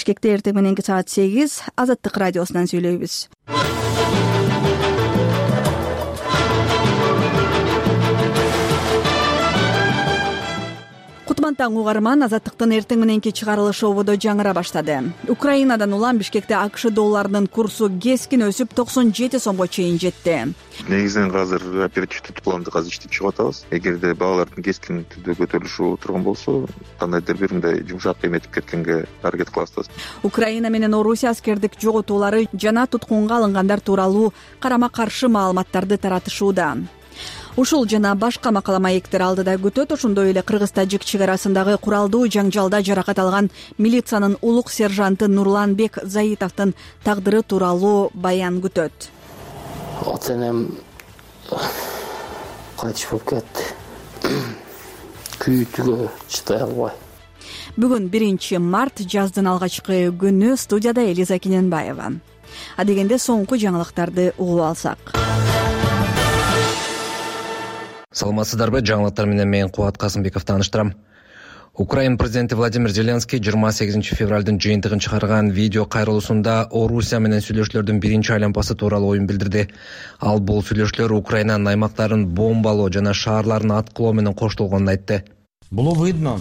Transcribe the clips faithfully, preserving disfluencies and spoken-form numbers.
Бишкекте эртең мененки саат сегиз Азаттык радиосунан сүйлөйбүз. Кутмантаң угарман, Азаттыктын эртең мененки чыгарылышы ободо жаңыра баштады. Украинадан улам Бишкекте АКШ долларынын курсу кескин өсүп токсон жети сомго чейин жетти. Негизинен азыр оперативдүү планды азыр иштеп чыгып атабыз. Эгерде баалардын кескин түрдө көтөрүлүшү турган болсо, кандайдыр бир мындай жумшак эметип кеткенге аракет кылабыз. Украина менен Орусия аскердик жоготуулары жана туткунга алынгандар тууралуу карама-каршы маалыматтарды таратышууда. Ушул жана башка макала маектер алдыда күтөт. Ошондой эле Кыргыз-Тажик чек арасындагы куралдуу жаңжалда жаракат алган милициянын улук сержанты Нурланбек Заитовдун тагдыры тууралуу баян күтөт. Отенем кайтыш болуп кетти. Күйүүтүгө чыдай албай. Бүгүн биринчи март, жаздын алгачкы күнү. Студияда Элиза Кененбаева. Адегенде соңку жаңылыктарды угуп алсак. Саламатсыздарбы? Жаңылыктар менен мен Кубат Касымбеков тааныштырам. Украина президенти Владимир Зеленский жыйырма сегизинчи февралдын жыйынтыгын чыгарган видео кайрылуусунда Орусия менен сүйлөшүүлөрдүн биринчи айланпасы тууралуу оюн билдирди. Ал бул сүйлөшүүлөр Украинанын аймактарын бомбалоо жана шаарларын аткылоо менен коштолгонун айтты. Было видно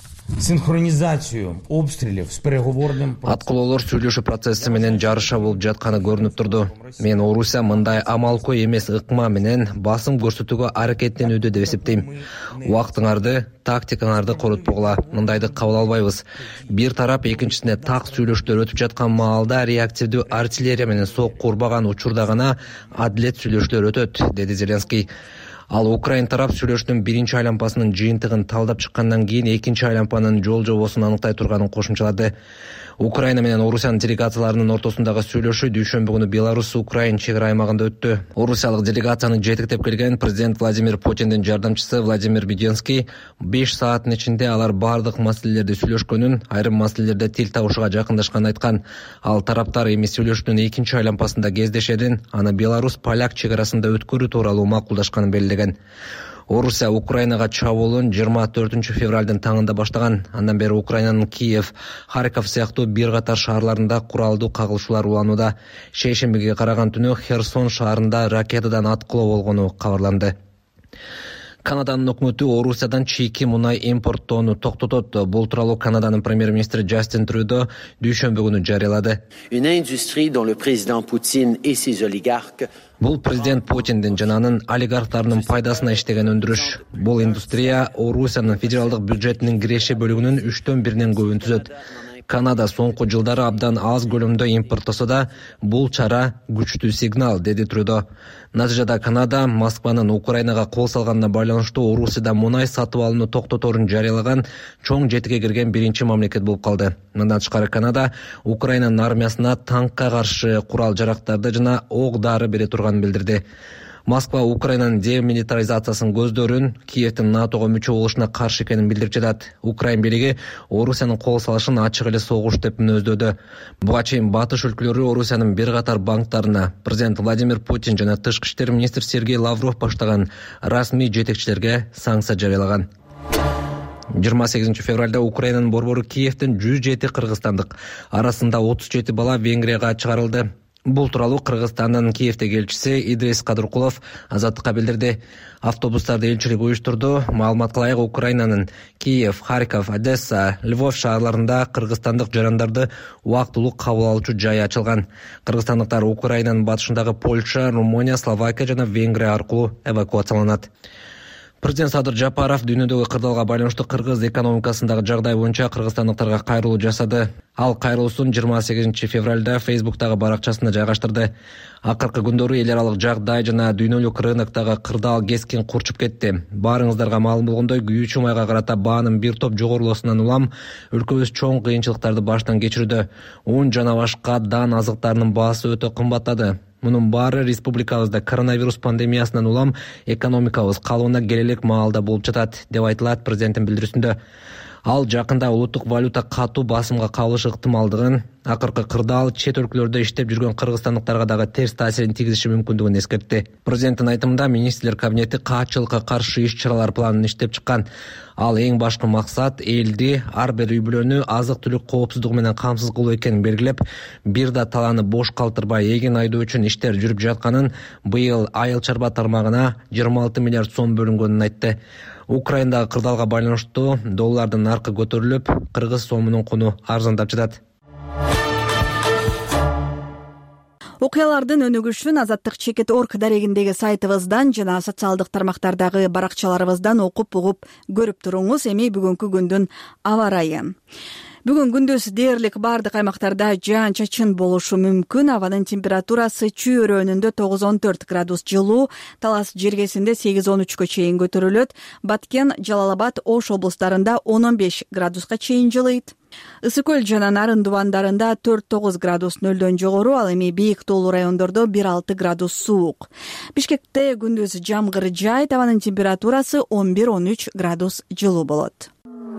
синхронизацию обстрелов с переговорным процессом. Аткылоолор сүйлөшүү процесси менен жарыша болуп жатканы көрүнүп турду. Мен Орусия мындай амалкой эмес ыкма менен басым көрсөтүүгө аракеттенүүдө деп эсептейм. Убактыңарды, тактикаңарды коротпогула, мындайды кабыл албайбыз. Бир тарап экинчисине так сүйлөшүүлөр өтүп жаткан маалда реактивдүү артиллерия менен сокку урбаган учурда гана адилет сүйлөшүүлөр өтөт, деди Зеленский. Ал Украин тарап сүйлөшүүнүн биринчи айланпасынын жыйынтыгын талдап чыккандан кийин экинчи айланпанын жол жобосун аныктай турганын кошумчалады. Украина менен Орусиянын делегацияларынын ортосундагы сүйлөшүү дүйшөмбү күнү Беларусь-Украин чек ара аймагында өттү. Орусиялык делегацияны жетектеп келген президент Владимир Путиндин жардамчысы Владимир Веденский беш сааттын ичинде алар бардык маселелерди сүйлөшкөнүн, айрым маселелерде тил табышууга жакындашканын айткан. Ал тараптар эми сүйлөшүүнүн экинчи айланпасында кездешерин, аны Беларусь-Поляк чек арасында өткөрүү тууралуу макулдашканын белгилеген. Орусия Украинага чабуулун жыйырма төртүнчү февралдын таңында баштаган. Андан бери Украинанын Киев, Харьков сыяктуу бир катар шаарларында куралдуу кагылышуулар уланууда. Шейшембиге караган түнү Херсон шаарында ракетадан аткылоо болгону кабарланды. Канаданын өкмөтү Орусиядан чийки мунай импорттоону токтотот. Бул тууралуу Канаданын премьер-министри Джастин Трюдо дүйшөмбү күнү жарыялады. Une industrie dont le président Poutine et ses oligarques. Бул президент Путиндин жана анын олигархтарынын пайдасына иштеген өндүрүш. Бул индустрия Орусиянын федералдык бюджетинин киреше бөлүгүнүн үчтөн биринен көбүн түзөт. Канада соңку жылдары абдан аз көлөмдө импорттосо да, бул чара күчтүү сигнал, деди Трюдо. Натыйжада Канада Москванын Украинага кол салганына байланыштуу Орусияда мунай сатып алууну токтоторун жарыялаган чоң жетиге кирген биринчи мамлекет болуп калды. Мындан тышкары Канада Украинанын армиясына танкка каршы курал жарактарды жана ок дары бере турганын билдирди. Москва Украинанын демилитаризациясын көздөрүн, Киевдин НАТОго мүчө болушуна каршы экенин билдирип жатат. Украин бийлиги Орусиянын кол салышын ачык эле согуш деп мүнөздөөдө. Буга чейин батыш өлкөлөрү Орусиянын бир катар банктарына президент Владимир Путин жана тышкы иштер министри Сергей Лавров баштаган расмий жетекчилерге санкция жарыялаган. жыйырма сегизинчи февралда Украинанын борбору Киевден жүз жети кыргызстандык, арасында отуз жети бала Венгрияга чыгарылды. Бул тууралуу Кыргызстандын Киевдеги элчиси Идрис Кадыркулов Азаттыкка билдирди. Автобустарды элчилик уюштурду. Маалыматка ылайык, Украинанын Киев, Харьков, Одесса, Львов шаарларында кыргызстандык жарандарды убактылуу кабыл алуучу жай ачылган. Кыргызстандыктар Украинанын батышындагы Польша, Румыния, Словакия жана Венгрия аркылуу эвакуацияланат. Президент Садыр Жапаров дүйнөдөгү кырдаалга байланыштуу кыргыз экономикасындагы жагдай боюнча кыргызстандыктарга кайрылуу жасады. Ал кайрылуусун жыйырма сегизинчи февралда Фейсбуктагы баракчасына жайгаштырды. Акыркы күндөрү эл аралык жагдай жана дүйнөлүк рыноктогу кырдаал кескин курчуп кетти. Баарыңыздарга маалым болгондой, күйүүчү майга карата баанын бир топ жогорулуусунан улам өлкөбүз чоң кыйынчылыктарды баштан кечирүүдө. Ун жана башка дан азыктарынын баасы өтө кымбаттады. Мунун баары республикабызда коронавирус пандемиясынан улам экономикабыз калыбына келе элек маалда болуп жатат, деп айтылат президенттин билдирүүсүндө. Ал жакында улуттук валюта катуу басымга кабылышы ыктымалдыгын, акыркы кырдаал чет өлкөлөрдө иштеп жүргөн кыргызстандыктарга дагы терс таасирин тийгизиши мүмкүндүгүн эскертти. Президенттин айтымында министрлер кабинети каачылыкка каршы иш-чаралар планын иштеп чыккан. Ал эң башкы максат элди, ар бир үй бүлөнү азык-түлүк коопсуздугу менен камсыз кылуу экенин белгилеп, бир да талааны бош калтырбай эгин айдоо үчүн иштер жүрүп жатканын, быйыл айыл чарба тармагына жыйырма алты миллиард сом бөлүнгөнүн айтты. Украинадагы кырдаалга байланыштуу доллардын наркы көтөрүлүп, кыргыз сомунун куну арзандап жатат. Окуялардын өнүгүшүн Азаттык чекит точка орг дарегиндеги сайтыбыздан жана социалдык тармактардагы баракчаларыбыздан окуп угуп көрүп туруңуз. Эми бүгүнкү күндүн аба ырайы. Бүгүн күндүз дээрлик бардык аймактарда жаан-чачын болушу мүмкүн. Абанын температурасы Чүй өрөөнүндө тогуз он төрт градус жылуу, Талас жергесинде сегиз он үчкө чейин көтөрүлөт. Баткен, Жалал Абад, Ош облустарында он он беш градуска чейин жылыйт. Ысык көл жана Нарын дубандарында төрт тогуз градус нөлдөн жогору, ал эми бийик тоолуу райондордо бир алты градус суук. Бишкекте күндүз жамгыр жайт, абанын температурасы он бир он үч градус жылуу болот.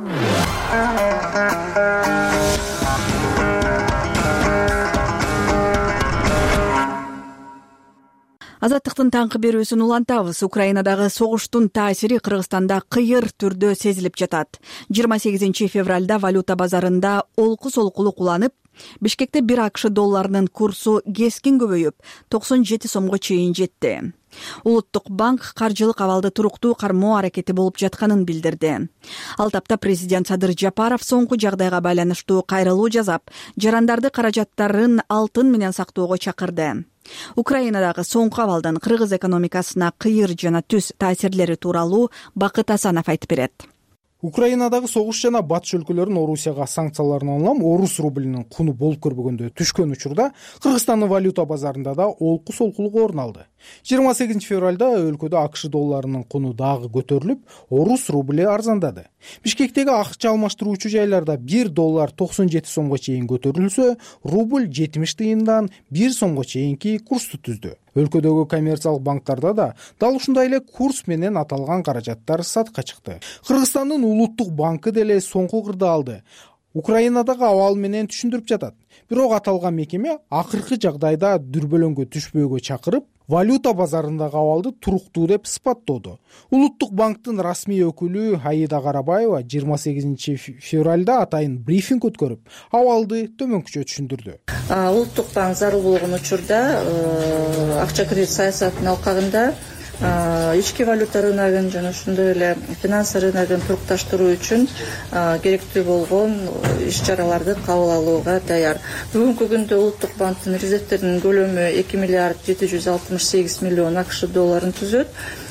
Азаттыктын таңкы берүүсүн улантабыз. Украинадагы согуштун таасири Кыргызстанда кыйыр түрдө сезилип жатат. жыйырма сегизинчи февралда валюта базарында олку солкулук уланып, Бишкекте бир АКШ долларынын курсу кескин көбөйүп, токсон жети сомго чейин жетти. Улуттук банк каржылык абалды туруктуу кармоо аракети болуп жатканын билдирди. Ал тапта президент Садыр Жапаров соңку жагдайга байланыштуу кайрылуу жасап, жарандарды каражаттарын алтын менен сактоого чакырды. Украинадагы соңку абалдын кыргыз экономикасына кыйыр жана түз таасирлери тууралуу Бакыт Асанов айтып берет. Украинадагы согуш жана батыш өлкөлөрүн Орусияга санкцияларын улам орус рублинин куну болуп көрбөгөндө түшкөн учурда Кыргызстандын валюта базарында да олку солкулук орун алды. жыйырма сегизинчи февралда өлкөдө АКШ долларынын куну дагы көтөрүлүп, орус рубли арзандады. Бишкектеги акча алмаштыруучу жайларда бир доллар токсон жети сомго чейин көтөрүлсө, рубль жетимиш тыйындан бир сомго чейинки курсту түздү. Өлкөдөгү коммерциялык банктарда да дал ушундай эле курс менен аталган каражаттар сатка чыкты. Кыргызстандын улуттук банкы деле соңку кырдаалды Украинадагы абал менен түшүндүрүп жатат. Бирок аталган мекеме акыркы жагдайда дүрбөлөңгө түшпөөгө чакырып, валюта базарындагы абалды туруктуу деп сыпаттоодо. Улуттук банктын расмий өкүлү Аида Карабаева жыйырма сегизинчи февралда атайын брифинг өткөрүп, абалды төмөнкүчө түшүндүрдү. Улуттук банк зарыл болгон учурда акча кредит саясатынын алкагында ички валюта рыногун жана ошондой эле финанс рыногун турукташтыруу үчүн керектүү болгон иш-чараларды кабыл алууга даяр. Бүгүнкү күндө улуттук банктын резервтеринин көлөмү эки миллиард жети жүз алтымыш сегиз миллион АКШ долларын түзөт.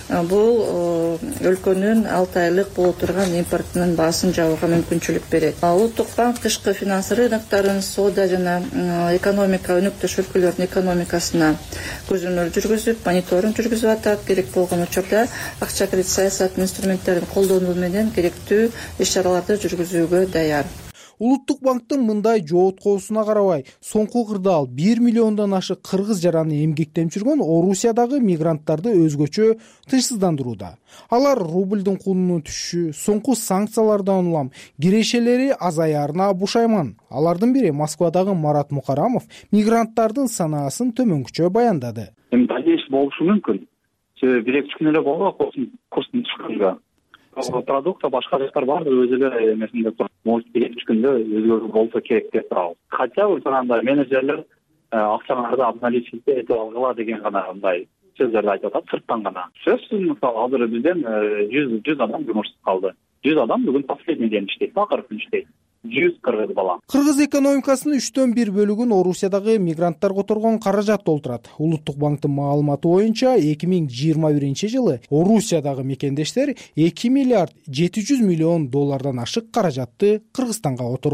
Бул өлкөнүн алты айлык боло турган импортунун баасын жабууга мүмкүнчүлүк берет. Улуттук банк тышкы финанс рыноктарын, соода жана экономика өнөктөш өлкөлөрдүн экономикасына көзөмөл жүргүзүп, мониторинг жүргүзүп атат. Керек болгон учурда акча кредит саясатынын инструменттерин колдонуу менен керектүү иш-чараларды жүргүзүүгө даяр. Улуттук банктын мындай жооткоосуна карабай, соңку кырдаал бир миллиондон ашык кыргыз жараны эмгектенип жүргөн Орусиядагы мигранттарды өзгөчө тынчсыздандырууда. Алар рубльдин кунунун түшүшү, соңку санкциялардан улам кирешелери азаярына бушайман. Алардын бири Москвадагы Марат Мукарамов мигранттардын санаасын төмөнкүчө баяндады. Эми дальнейший болушу мүмкүн. Себеби бир эки күн эле болду курстун түшкөнгө. Продукта башка жактар бар, өзү эле эмесинде может бир эки күндө өзгөрүү болсо керек деп турабыз. Хотя бы андай менеджерлер акчаңарды обналичить этип алгыла деген гана мындай сөздөрдү айтып атат, сырттан гана. Сөзсүз мисалы азыр бизден жүз адам жумушсуз калды. жүз адам бүгүн последний ден иштейт, акыркы күн иштейт. жүз кыргыз бала. Кыргыз экономикасынын үчтөн бир бөлүгүн Орусиядагы мигранттар которгон каражат толтурат. Улуттук банктын маалыматы боюнча эки миң жыйырма биринчи жылы Орусиядагы мекендештер эки миллиард жети жүз миллион доллардан ашык каражатты Кыргызстанга которгон.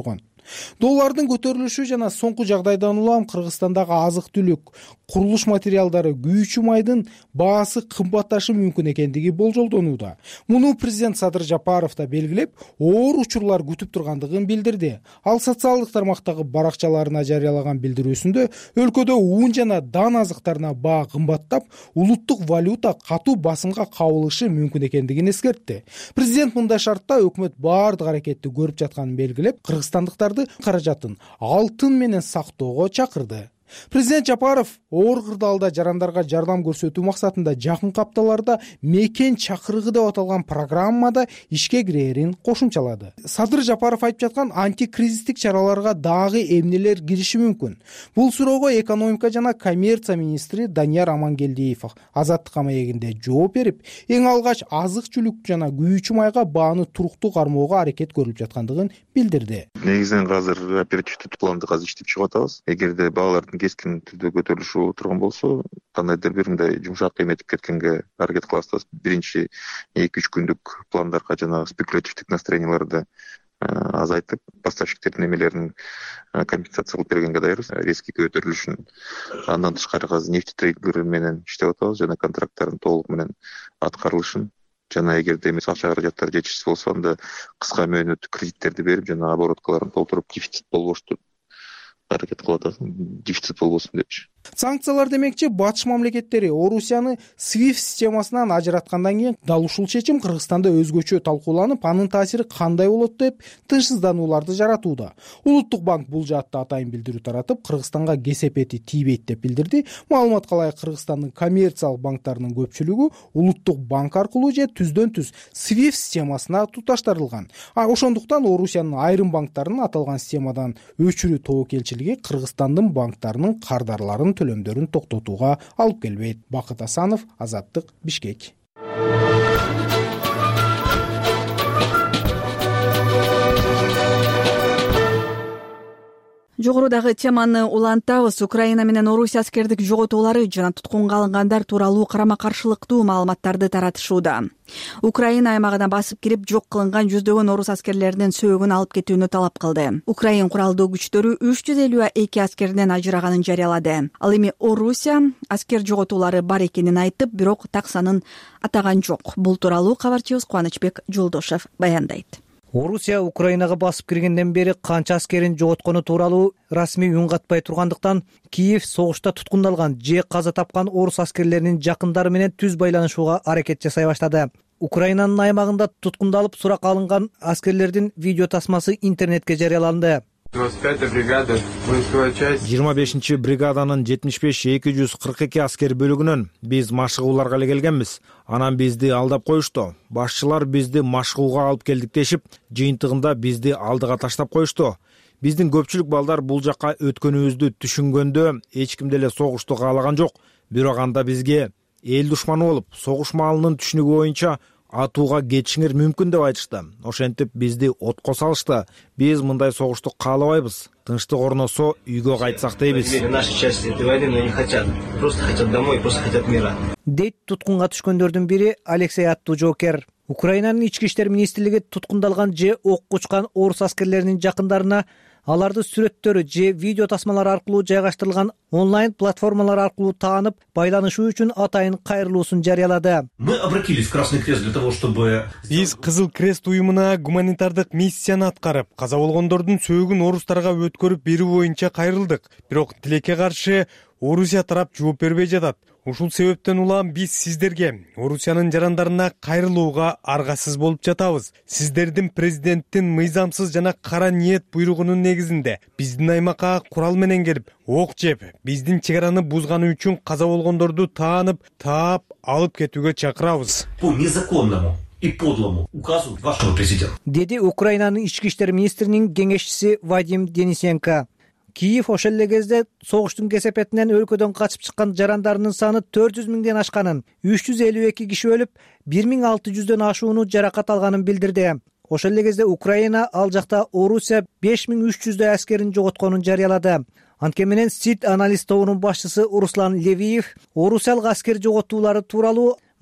Доллардын көтөрүлүшү жана соңку жагдайдан улам Кыргызстандагы азык түлүк, курулуш материалдары, күйүүчү майдын баасы кымбатташы мүмкүн экендиги болжолдонууда. Муну президент Садыр Жапаров да белгилеп, оор учурлар күтүп тургандыгын билдирди. Ал социалдык тармактагы баракчаларына жарыялаган билдирүүсүндө өлкөдө уун жана дан азыктарына баа кымбаттап, улуттук валюта катуу басымга кабылышы мүмкүн экендигин эскертти. Президент мындай шартта өкмөт баардык аракетти көрүп жатканын белгилеп, кыргызстандыктарды каражатын алтын менен сактоого чакырды. Президент Жапаров оор кырдаалда жарандарга жардам көрсөтүү максатында жакынкы апталарда мекен чакырыгы деп аталган программада ишке кирээрин кошумчалады. Садыр Жапаров айтып жаткан антикризистик чараларга дагы эмнелер кириши мүмкүн? Бул суроого экономика жана коммерция министри Данияр Амангелдиев Азаттык маегинде жооп берип, эң алгач азык-түлүк жана күйүүчү майга бааны туруктуу кармоого аракет көрүлүп жаткандыгын билдирди. Негизинен азыр оперативдүү планды азыр иштеп чыгып атабыз. Эгерде баалардын кескин түрдө көтөрүлүшү турган болсо, кандайдыр бир мындай жумшак эметип кеткенге аракет кылабыз. Биринчи эки үч күндүк пландарга жана спекулятивдик настроенияларды азайтып, поставщиктердин эмелерин компенсация кылып бергенге даярбыз. Резкий көтөрүлүшүн андан тышкары азыр нефть трейдерлери менен иштеп атабыз жана контракттардын толугу менен аткарылышын жана эгерде эмес акча каражаттары жетишсиз болсо, анда кыска мөөнөттүү кредиттерди берип жана обороткаларын толтуруп дефицит болбошту аракет кылып атабыз. Дефицит болбосун депчи. Санкциялар демекчи, батыш мамлекеттери Орусияны свифт системасынан ажыраткандан кийин дал ушул чечим Кыргызстанда өзгөчө талкууланып, анын таасири кандай болот деп тынчсызданууларды жаратууда. Улуттук банк бул жаатта атайын билдирүү таратып, Кыргызстанга кесепети тийбейт деп билдирди. Маалыматка ылайык, Кыргызстандын коммерциялык банктарынын көпчүлүгү улуттук банк аркылуу же түздөн-түз свифт системасына туташтырылган. А ошондуктан Орусиянын айрым банктарынын аталган системадан өчүрүү тобокелчилиги Кыргызстандын банктарынын кардарларын төлөмдөрүн токтотууга алып келбейт. Бакыт Асанов, Азаттык, Бишкек. Жогорудагы теманы улантабыз. Украина менен Орусия аскердик жоготуулары жана туткунга алынгандар тууралуу карама-каршылыктуу маалыматтарды таратышууда. Украина аймагына басып кирип жок кылынган жүздөгөн орус аскерлеринин сөөгүн алып кетүүнү талап кылды. Украин куралдуу күчтөрү үч жүз элүү эки аскеринин ажыраганын жарыялады. Ал эми Орусия аскер жоготуулары бар экенин айтып, бирок так санын атаган жок. Бул тууралуу кабарчыбыз Кубанычбек Жолдошев баяндайт. Орусия Украинага басып киргенден бери канча аскерин жоготкону тууралуу расмий үн катпай тургандыктан, Киев согушта туткундалган же каза тапкан орус аскерлеринин жакындары менен түз байланышууга аракет жасай баштады. Украинанын аймагында туткундалып сурак алынган аскерлердин видео тасмасы интернетке жарыяланды. жыйырма бешинчи бригаданын жетимиш беш эки жүз кырк эки аскер бөлүгүнөн биз машыгууларга эле келгенбиз. Анан бизди алдап коюшту. Башчылар бизди машыгууга алып келдик дешип, жыйынтыгында бизди алдыга таштап коюшту. Биздин көпчүлүк балдар бул жакка өткөнүбүздү түшүнгөндө эч ким деле согушту каалаган жок. Бирок анда бизге эл душманы болуп, согуш маалынын түшүнүгү боюнча атууга кетишиңер мүмкүн деп айтышты. Ошентип бизди отко салышты. Биз мындай согушту каалабайбыз. Тынчтык орносо үйгө кайтсак дейбиз. Дейт туткунга түшкөндөрдүн бири Алексей аттуу жоокер. Украинанын ички иштер министрлиги туткундалган же окко учкан орус аскерлеринин жакындарына аларды сүрөттөрү же видео тасмалары аркылуу жайгаштырылган онлайн платформалар аркылуу таанып, байланышуу үчүн атайын кайрылуусун жарыялады. Мы обратились в Красный Крест для того, чтобы... Биз Кызыл Крест уюмуна гуманитардык миссияны аткарып, каза болгондордун сөөгүн орустарга өткөрүп берүү боюнча кайрылдык. Бирок тилекке каршы Орусия тарап жооп бербей жатат. Ушул себептен улам биз сиздерге, Орусиянын жарандарына кайрылууга аргасыз болуп жатабыз. Сиздердин президенттин мыйзамсыз жана кара ниет буйругунун негизинде биздин аймакка курал менен келип, ок жеп, биздин чек араны бузганы үчүн каза болгондорду таанып, таап, алып кетүүгө чакырабыз. По незаконному и подлому указу вашего президента. Деди Украинанын ички иштер министринин кеңешчиси Вадим Денисенко. Киев ошол эле кезде согуштун кесепетинен өлкөдөн качып чыккан жарандарынын саны төрт жүз миңден ашканын, үч жүз элүү эки киши өлүп, бир миң алты жүздөн ашууну жаракат алганын билдирди. Ошол эле кезде Украина ал жакта Орусия беш миң үч жүздөй аскерин жоготконун жарыялады. Анткени менен СИД анализ тобунун башчысы Руслан Левиев Орусиялык аскер жоготуулары тууралуу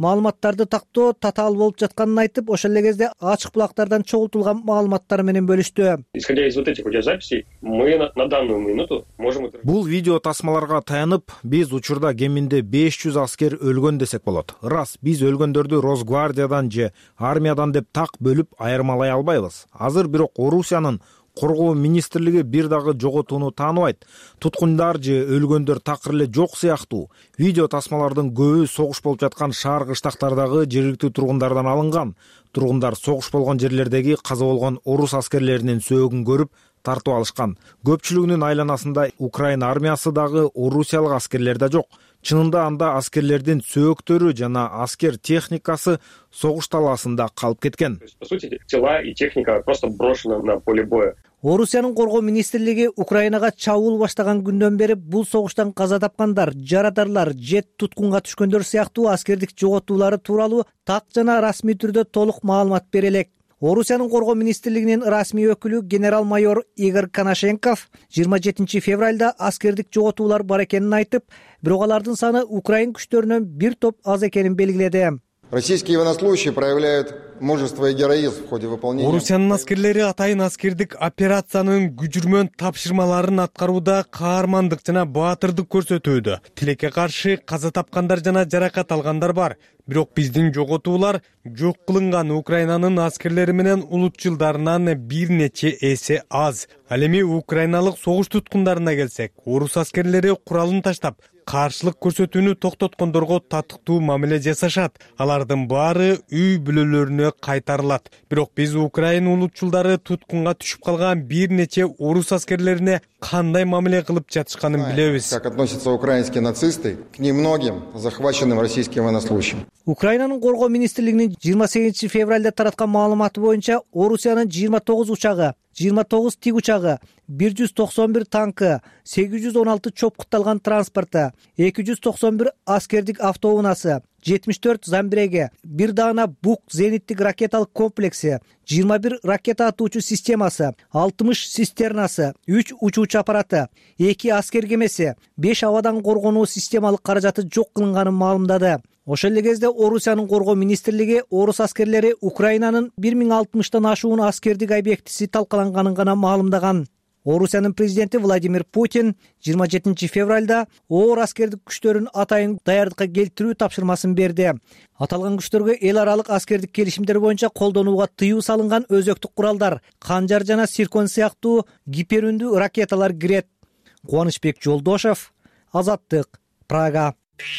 маалыматтарды тактоо татаал болуп жатканын айтып, ошол эле кезде ачык булактардан чогултулган маалыматтар менен бөлүштү. Исходя из вот этих видеозаписей, мы на данную минуту можем... Бул видео тасмаларга таянып, биз учурда кеминде беш жүз аскер өлгөн десек болот. Рас, биз өлгөндөрдү Росгвардиядан же армиядан деп так бөлүп айырмалай албайбыз. Азыр бирок Орусиянын коргоо министрлиги бир дагы жоготууну тааныбайт. Туткундар же өлгөндөр такыр эле жок сыяктуу. Видео тасмалардын көбү согуш болуп жаткан шаар кыштактардагы жергиликтүү тургундардан алынган. Тургундар согуш болгон жерлердеги каза болгон орус аскерлеринин сөөгүн көрүп тартып алышкан. Көпчүлүгүнүн айланасында Украина армиясы дагы орусиялык аскерлер да жок. Чынында анда аскерлердин сөөктөрү жана аскер техникасы согуш талаасында калып кеткен. По сути, тела и техника просто брошены на поле боя. Орусиянын коргоо министрлиги Украинага чабуул баштаган күндөн бери бул согуштан каза тапкандар, жарадарлар, же туткунга түшкөндөр сыяктуу аскердик жоготуулары тууралуу так жана расмий түрдө толук маалымат бере элек. Орусиянын коргоо министрлигинин расмий өкүлү генерал-майор Игорь Коношенков жыйырма жетинчи февралда аскердик жоготуулар бар экенин айтып, бирок алардын саны Украин күчтөрүнөн бир топ аз экенин белгиледи. Российские военнослужащие проявляют мужество и героизм в ходе выполнения. Орусиянын аскерлери атайын аскердик операциянын күжүрмөн тапшырмаларын аткарууда каармандык жана баатырдык көрсөтүүдө. Тилекке каршы каза тапкандар жана жаракат алгандар бар. Бирок биздин жоготуулар жок кылынган Украинанын аскерлери менен улут жылдарынан бир нече эсе аз. Ал эми украиналык согуш туткундарына келсек, орус аскерлери куралын таштап, каршылык көрсөтүүнү токтоткондорго татыктуу мамиле жасашат. Алардын баары үй бүлөлөрүнө кайтарылат. Бирок биз Украина улутчулдары туткунга түшүп калган бир нече орус аскерлерине кандай мамиле кылып жатышканын билебиз. Как относятся украинские нацисты к немногим захваченным российским военнослужащим. Украинанын коргоо министрлигинин жыйырма сегизинчи февралда тараткан маалыматы боюнча Орусиянын жыйырма тогуз учагы, жыйырма тогуз тиг учагы, бир жүз токсон бир танкы, сегиз жүз он алты чопкутталган транспорты, эки жүз токсон бир аскердик автоунаасы, жетимиш төрт замбиреги, бир даана бук зениттик ракеталык комплекси, жыйырма бир ракета атуучу системасы, алтымыш цистернасы, үч учуучу аппараты, эки аскер кемеси, беш абадан коргонуу системалык каражаты жок кылынганын маалымдады. Ошол эле кезде Орусиянын коргоо министрлиги орус аскерлери Украинанын бир миң алтымыштан ашуун аскердик объектиси талкаланганын гана маалымдаган. Орусиянын президенти Владимир Путин жыйырма жетинчи февралда оор аскердик күчтөрүн атайын даярдыкка келтирүү тапшырмасын берди. Аталган күчтөргө эл аралык аскердик келишимдер боюнча колдонууга тыюу салынган өзөктүк куралдар, канжар жана циркон сыяктуу гиперүндүү ракеталар кирет. Кубанычбек Жолдошев, Азаттык, Прага.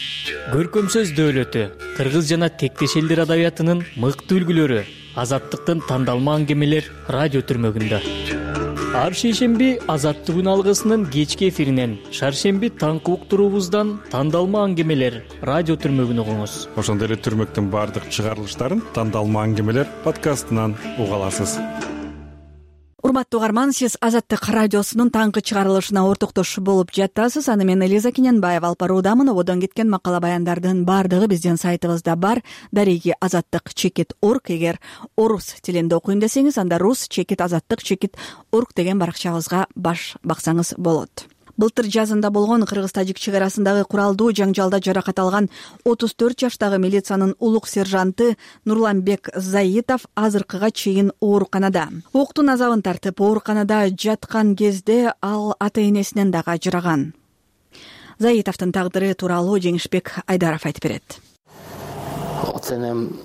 Көркөм сөз дөөлөтү, кыргыз жана тектеш элдер адабиятынын мыкты үлгүлөрү, Азаттыктын тандалма аңгемелер радио түрмөгүндө. Ар шейшемби Азаттык күн алгысынын кечки эфиринен, шаршемби таңкы уктуруубуздан тандалма аңгемелер радио түрмөгүн угуңуз. Ошондой эле түрмөктүн баардык чыгарылыштарын тандалма аңгемелер подкастынан уга аласыз. Урматтуу угарман, сиз Азаттык радиосунун таңкы чыгарылышына ортоктош болуп жатасыз. Аны мен Элиза Кененбаева алып баруудамын. Ободон кеткен макала баяндардын баардыгы биздин сайтыбызда бар. Дареги азаттык чекит точка орг. Эгер орус тилинде окуйм десеңиз, анда рус чекит азаттык чекит точка орг деген баракчабызга баш баксаңыз болот. Былтыр жазында болгон кыргыз-тажик чек арасындагы куралдуу жаңжалда жаракат алган отуз төрт жаштагы милициянын улук сержанты Нурланбек Заитов азыркыга чейин ооруканада. Октун азабын тартып ооруканада жаткан кезде ал ата-энесинен дагы ажыраган. Заитовдун тагдыры тууралуу Жеңишбек Айдаров айтып берет. Ата-энем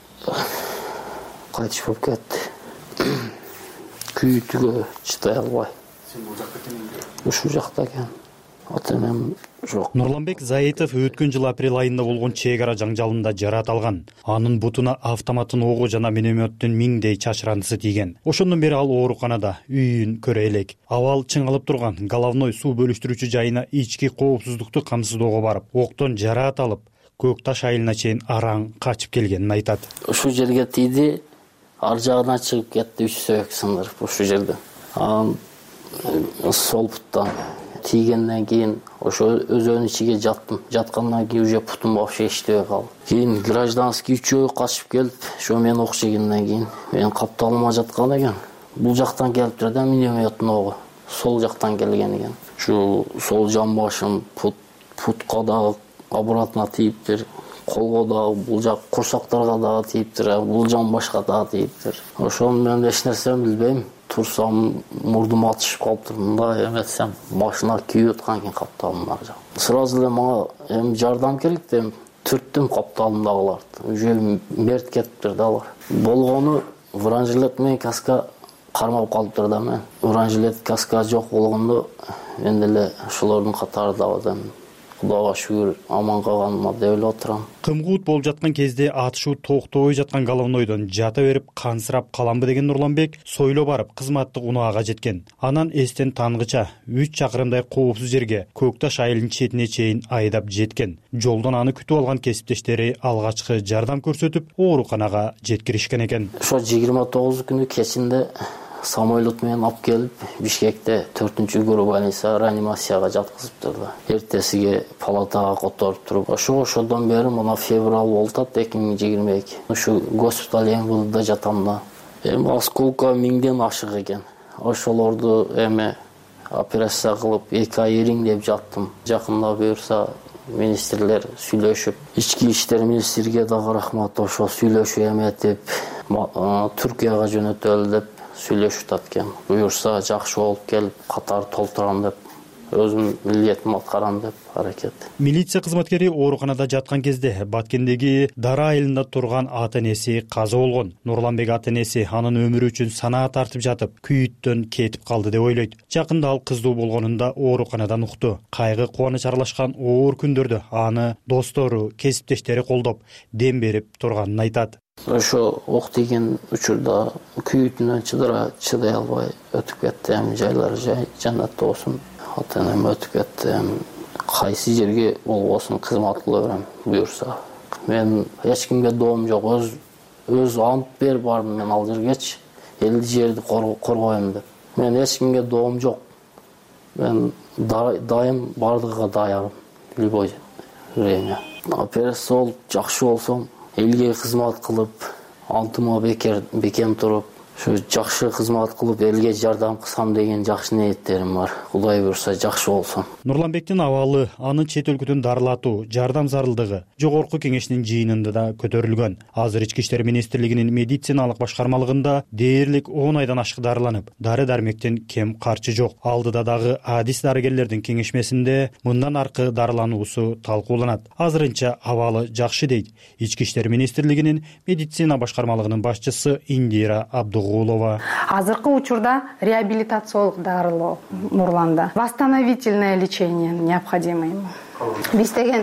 кайтыш болуп кетти. Күйүүтүгө чыдай албай. Ушул жакта экен. Ата-энем жок. Нурланбек Заитов өткөн жыл апрель айында болгон чек ара жаңжалында жарат алган. Анын бутуна автоматтын огу жана минометтин миңдей чачырандысы тийген. Ошондон бери ал ооруканада үйүн көрө элек. Абал чыңалып турган головной суу бөлүштүрүүчү жайына ички коопсуздукту камсыздоого барып, октон жарат алып, Көк Таш айылына чейин араң качып келгенин айтат. Ушул жерге тийди, ар жагына чыгып кетти, үч сөйөк сындырып ушул жерде. Анан сол буттан тийгенден кийин ошо өзөнүн ичиге жаттым. Жаткандан кийин уже путум вообще иштебей калды. Кийин гражданский үчөө качып келип, ошо мен ок жегенден кийин мен капталыма жаткан экен. Бул жактан келиптир да минометтин огу. Сол жактан келген экен. Ушу сол жамбашым, пут, путка дагы обратно тийиптир. колго дагы бул жак курсактарга дагы тийиптир, бул жамбашка дагы тийиптир. Ошону мен эч нерсени билбейм. Турсам мурдум атышып калыптыр. Мындай эметсем машина күйүп аткан экен капталым ар жак. Сразу эле мага эми жардам керек деп түрттүм капталымдагыларды. Уже мерт кетиптир да алар. Болгону бронежилет менен каска кармап калыптыр да мен. Бронежилет каска жок болгондо мен деле ошолордун катарындабы. Кудайга шүгүр аман калганыма деп эле отурам. Кымкуут болуп жаткан кезде атышуу токтобой жаткан головнойдон жата берип кансырап каламбы деген Нурланбек сойло барып кызматтык унаага жеткен. Анан эстен тангыча үч чакырымдай коопсуз жерге Көк Таш айылынын четине чейин айдап жеткен. Жолдон аны күтүп алган кесиптештери алгачкы жардам көрсөтүп ооруканага жеткиришкен экен. Ошо жыйырма тогузу күнү кечинде самолет менен алып келип Бишкекте төртүнчү групп больница реанимацияга жаткызыптыр да. Эртесиге палатага которуп туруп, ошо ошодон бери мына февраль болуп атат эки миң жыйырма эки. Ушу госпиталь МВДда жатам да. Эми осколка миңден ашык экен. Ошолорду эми операция кылып эки ай ириң деп жаттым. Жакында буюрса министрлер сүйлөшүп, ички иштер министрге дагы рахмат, ошо сүйлөшүү эметип, Түркияга жөнөтөлү деп сүйлөшүп аткан. Буюрса жакшы болуп келип катар толтурам деп, өзүм милдетимди аткарам деп аракет. Милиция кызматкери ооруканада жаткан кезде Баткендеги Дара айылында турган ата-энеси каза болгон. Нурланбек ата-энеси анын өмүрү үчүн санаа тартып жатып, күйүттөн кетип калды деп ойлойт. Жакында ал кыздуу болгонунда ооруканадан укту. Кайгы кубаныч аралашкан оор күндөрдө аны достору, кесиптештери колдоп, дем берип турганын айтат. Ошо ок тийген учурда күйүтүнөн чыдыра чыдай албай өтүп кетти. Эми жайлары жаннатта болсун. Ата-энем өтүп кетти. Кайсы жерге болбосун кызмат кыла берем буюрса. Мен эч кимге доом жок. Өз өз ант берип бардым мен ал жергечи. Элди жерди коргоем деп. Мен эч кимге доом жок. Мен дайым бардыгыга даярмын. Любой время. Операция болуп жакшы болсом, элге кызмат кылып, антыма бекер бекем туруп, ошо жакшы кызмат кылып элге жардам кылсам деген жакшы ниеттерим бар. Кудай буйрса жакшы болсун. Нурланбектин абалы, аны чет өлкөдөн дарылатуу, жардам зарылдыгы жогорку кеңешинин жыйынында да көтөрүлгөн. Азыр Ички иштер министрлигинин медициналык башкармалыгында дээрлик он айдан ашык дарыланып, дары-дармектен кем карчы жок. Алдыда дагы адис дарыгерлердин кеңешмесинде мындан аркы дарылануусу талкууланат. Азырынча абалы жакшы дейт Ички иштер министрлигинин медицина башкармалыгынын башчысы Индира Абдугулова. Азыркы учурда реабилитациялык дарылоо Нурланда. Восстановительное лечение необходимо ему. Биз деген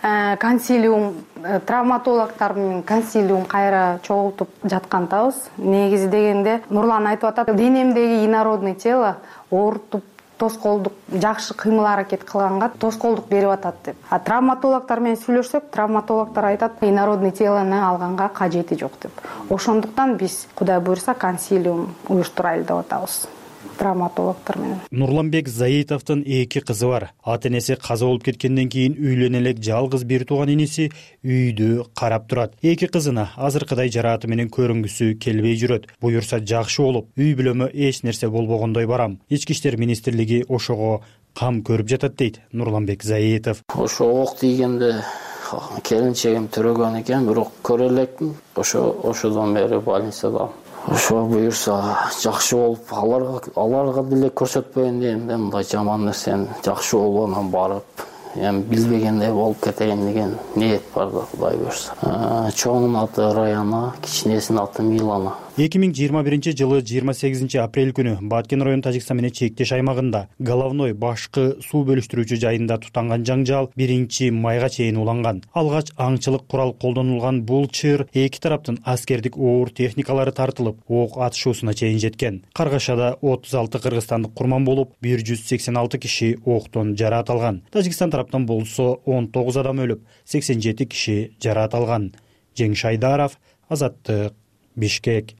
консилиум, травматологдор менен консилиум кайра чогултуп жаткантабыз. Негизи дегенде Нурлан айтып атат, денемдеги инородный тело оорутуп, тоскоолдук жакшы кыймыл аракет кылганга тоскоолдук берип атат деп. А травматологдор менен сүйлөшсөк, травматологдор айтат, инородный телону алганга кажети жок деп. Ошондуктан биз Кудай буйрса консилиум уюштурайлы деп атабыз. Травматологдор менен. Нурланбек Заитовдун эки кызы бар. Ата-энеси каза болуп кеткенден кийин үйлөнө элек жалгыз бир тууган иниси үйдү карап турат. Эки кызына азыркыдай жарааты менен көрүнгүсү келбей жүрөт. Буюрса жакшы болуп, үй бүлөмө эч нерсе болбогондой барам. Ички иштер министрлиги ошого кам көрүп жатат дейт Нурланбек Заитов. Ошо ок тийгенде келинчегим төрөгөн экен, бирок көрө электим. Ошо ошодон бери больницада. Ошо буюрса жакшы болуп, аларга аларга деле көрсөтпөйүн дейм да, мындай жаман нерсени жакшы болгонун барып, эми билбегендей болуп кетейин деген ниет бар да, Кудай буюрса. Чоңунун аты Раяна, кичинесинин аты Милана. эки миң жыйырма биринчи жылы жыйырма сегизинчи апрель күнү Баткен району Тажикстан менен чектеш аймагында головной башкы суу бөлүштүрүүчү жайында тутанган жаңжал биринчи майга чейин уланган. Алгач аңчылык курал колдонулган бул чыр эки тараптын аскердик оор техникалары тартылып, ок атышуусуна чейин жеткен. Каргашада отуз алты кыргызстандык курман болуп, бир жүз сексен алты киши октон жараат алган. Тажикстан тараптан болсо он тогуз адам өлүп, сексен жети киши жараат алган. Жеңиш Айдаров, Азаттык, Бишкек.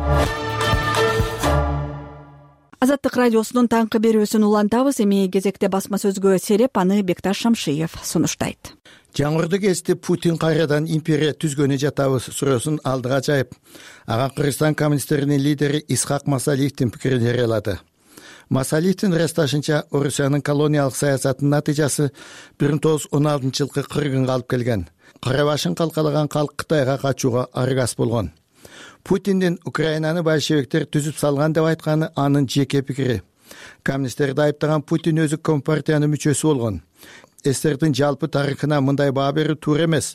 Азаттык радиосунун таңкы берүүсүн улантабыз. Эми кезекте басма сөзгө сереп аны Бекташ Шамшиев сунуштайт. Жаңырды кезде Путин кайрадан империя түзгөнү жатабыз суроосун алдыга жайып, ага Кыргызстан коммунисттеринин лидери Исхак Масалиевдин пикирин жарыялады. Масалиевдин ырасташынча Орусиянын колониялык саясатынын натыйжасы бир миң тогуз жүз он алтынчы жылкы кыргынга алып келген. Кара башын калкалаган калк Кытайга качууга аргас болгон. Путиндин Украинаны большевиктер түзүп салган деп айтканы анын жеке пикири. Коммунисттерди айыптаган Путин өзү Компартиянын мүчөсү болгон. СССРдин жалпы тарыхына мындай баа берүү туура эмес.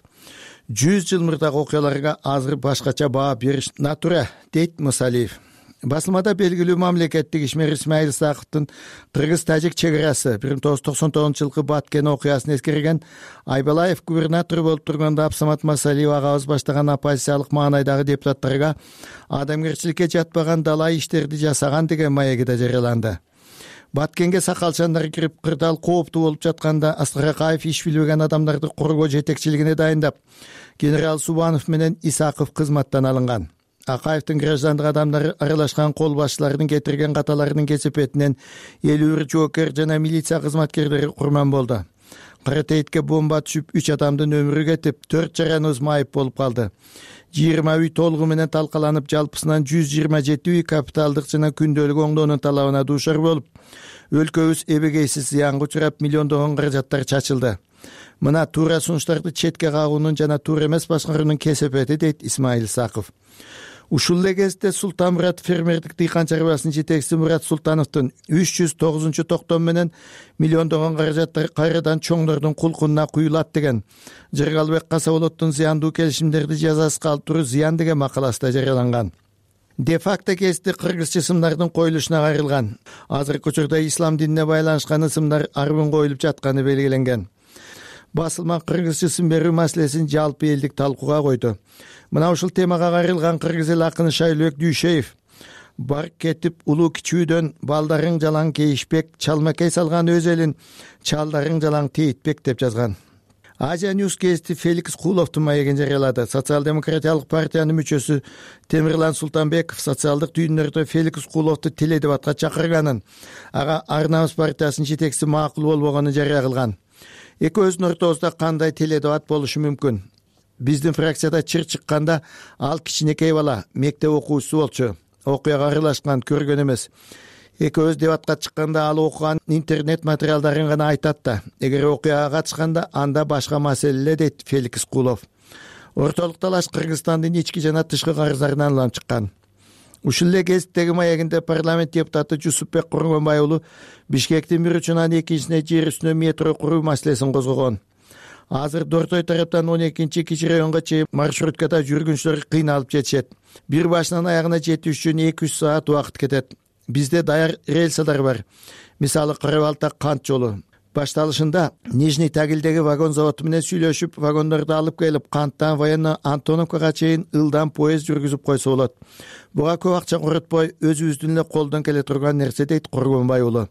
жүз жыл мурдагы окуяларга азыр башкача баа бериш натура, дейт Мусалиев. Басылмада белгилүү мамлекеттик ишмер Исмаил Исаковдун Кыргыз-Тажик чек арасы бир миң тогуз жүз токсон тогузунчу жылкы Баткен окуясын эскерген Айбалаев губернатор болуп турганда Абсамат Масалиев агабыз баштаган оппозициялык маанайдагы депутаттарга адамгерчиликке жатпаган далай иштерди жасаган деген маеги да жарыяланды. Баткенге сакалчандар кирип кырдаал кооптуу болуп жатканда Аскар Акаев иш билбеген адамдарды коргоо жетекчилигине дайындап, генерал Субанов менен Исаков кызматтан алынган. Акаевдин граждандык адамдары аралашкан кол башчылардын кетирген каталарынын кесепетинен элүү бир жоокер жана милиция кызматкерлери курман болду. Каратейтке бомба түшүп үч адамдын өмүрү кетип, төрт жараныбыз майып болуп калды. жыйырма үй толугу менен талкаланып, жалпысынан жүз жыйырма жети үй капиталдык жана күндөлүк оңдоонун талабына дуушар болуп, өлкөбүз эбегейсиз зыянга учурап, миллиондогон каражаттар чачылды. Мына туура сунуштарды четке кагуунун жана туура эмес башкаруунун кесепети, дейт Исмаил Исаков. Ушул эле кезде Султан Мурат фермердик дыйкан чарбасынын жетекчиси Мурат Султановдун үч жүз тогузунчу токтом менен миллиондогон каражаттар кайрадан чоңдордун кулкунуна куюлат деген Жыргалбек Касаболоттун зыяндуу келишимдерди жазасыз калып туруу зыян деген макаласында жарыяланган. Де-факто кести кыргызча ысымдардын коюлушуна кайрылган. Азыркы учурда ислам динине байланышкан ысымдар арбын коюлуп жатканы белгиленген. Басылма кыргызча ысым берүү маселесин жалпы элдик талкууга койду. Мына ушул темага кайрылган кыргыз эл акыны Шайлыбек Дүйшеев барып кетип улуу кичүүдөн балдарың жалаң кейишпек, чалмакей салган өз элин чалдарың жалаң тейтпек деп жазган. Азия Ньюс гезити Феликс Куловдун маегин жарыялады. Социал-демократиялык партиянын мүчөсү Темирлан Султанбеков социалдык түйүндөрдө Феликс Куловду теледебатка чакырганын, ага Ар Намыс партиясынын жетекчиси макул болбогонун жарыя кылган. Экөөбүздүн ортобузда кандай теледебат болушу мүмкүн? Биздин фракцияда чыр чыкканда ал кичинекей бала, мектеп окуучусу болчу. Окуяга аралашкан, көргөн эмес. Экөөбүз дебатка чыкканда ал окуган интернет материалдарын гана айтат да. Эгер окуяга катышканда анда башка маселе, дейт Феликс Кулов. Ортолук талаш Кыргызстандын ички жана тышкы карыздарынан улам чыккан. Ушул эле кездеги маегинде парламент депутаты Жусупбек Курманбай уулу Бишкектин бир учунан экинчисине жер үстүнө метро куруу маселесин козгогон. Азыр Дортой тараптан он экинчи кичи районго чейин маршруткада жүргүнчүлөр кыйналып жетишет. Бир башынан аягына жетиш үчүн эки жүз саат убакыт кетет. Бизде даяр рельсалар бар. Мисалы Карабалта кант жолу. Башталышында Нижний Тагилдеги вагон заводу менен сүйлөшүп, вагондорду алып келип, канттан Военно Антоновкага чейин ылдам поезд жүргүзүп койсо болот. Буга көп акча коротпой, өзүбүздүн эле колдон келе турган нерсе, дейт Курманбай уулу.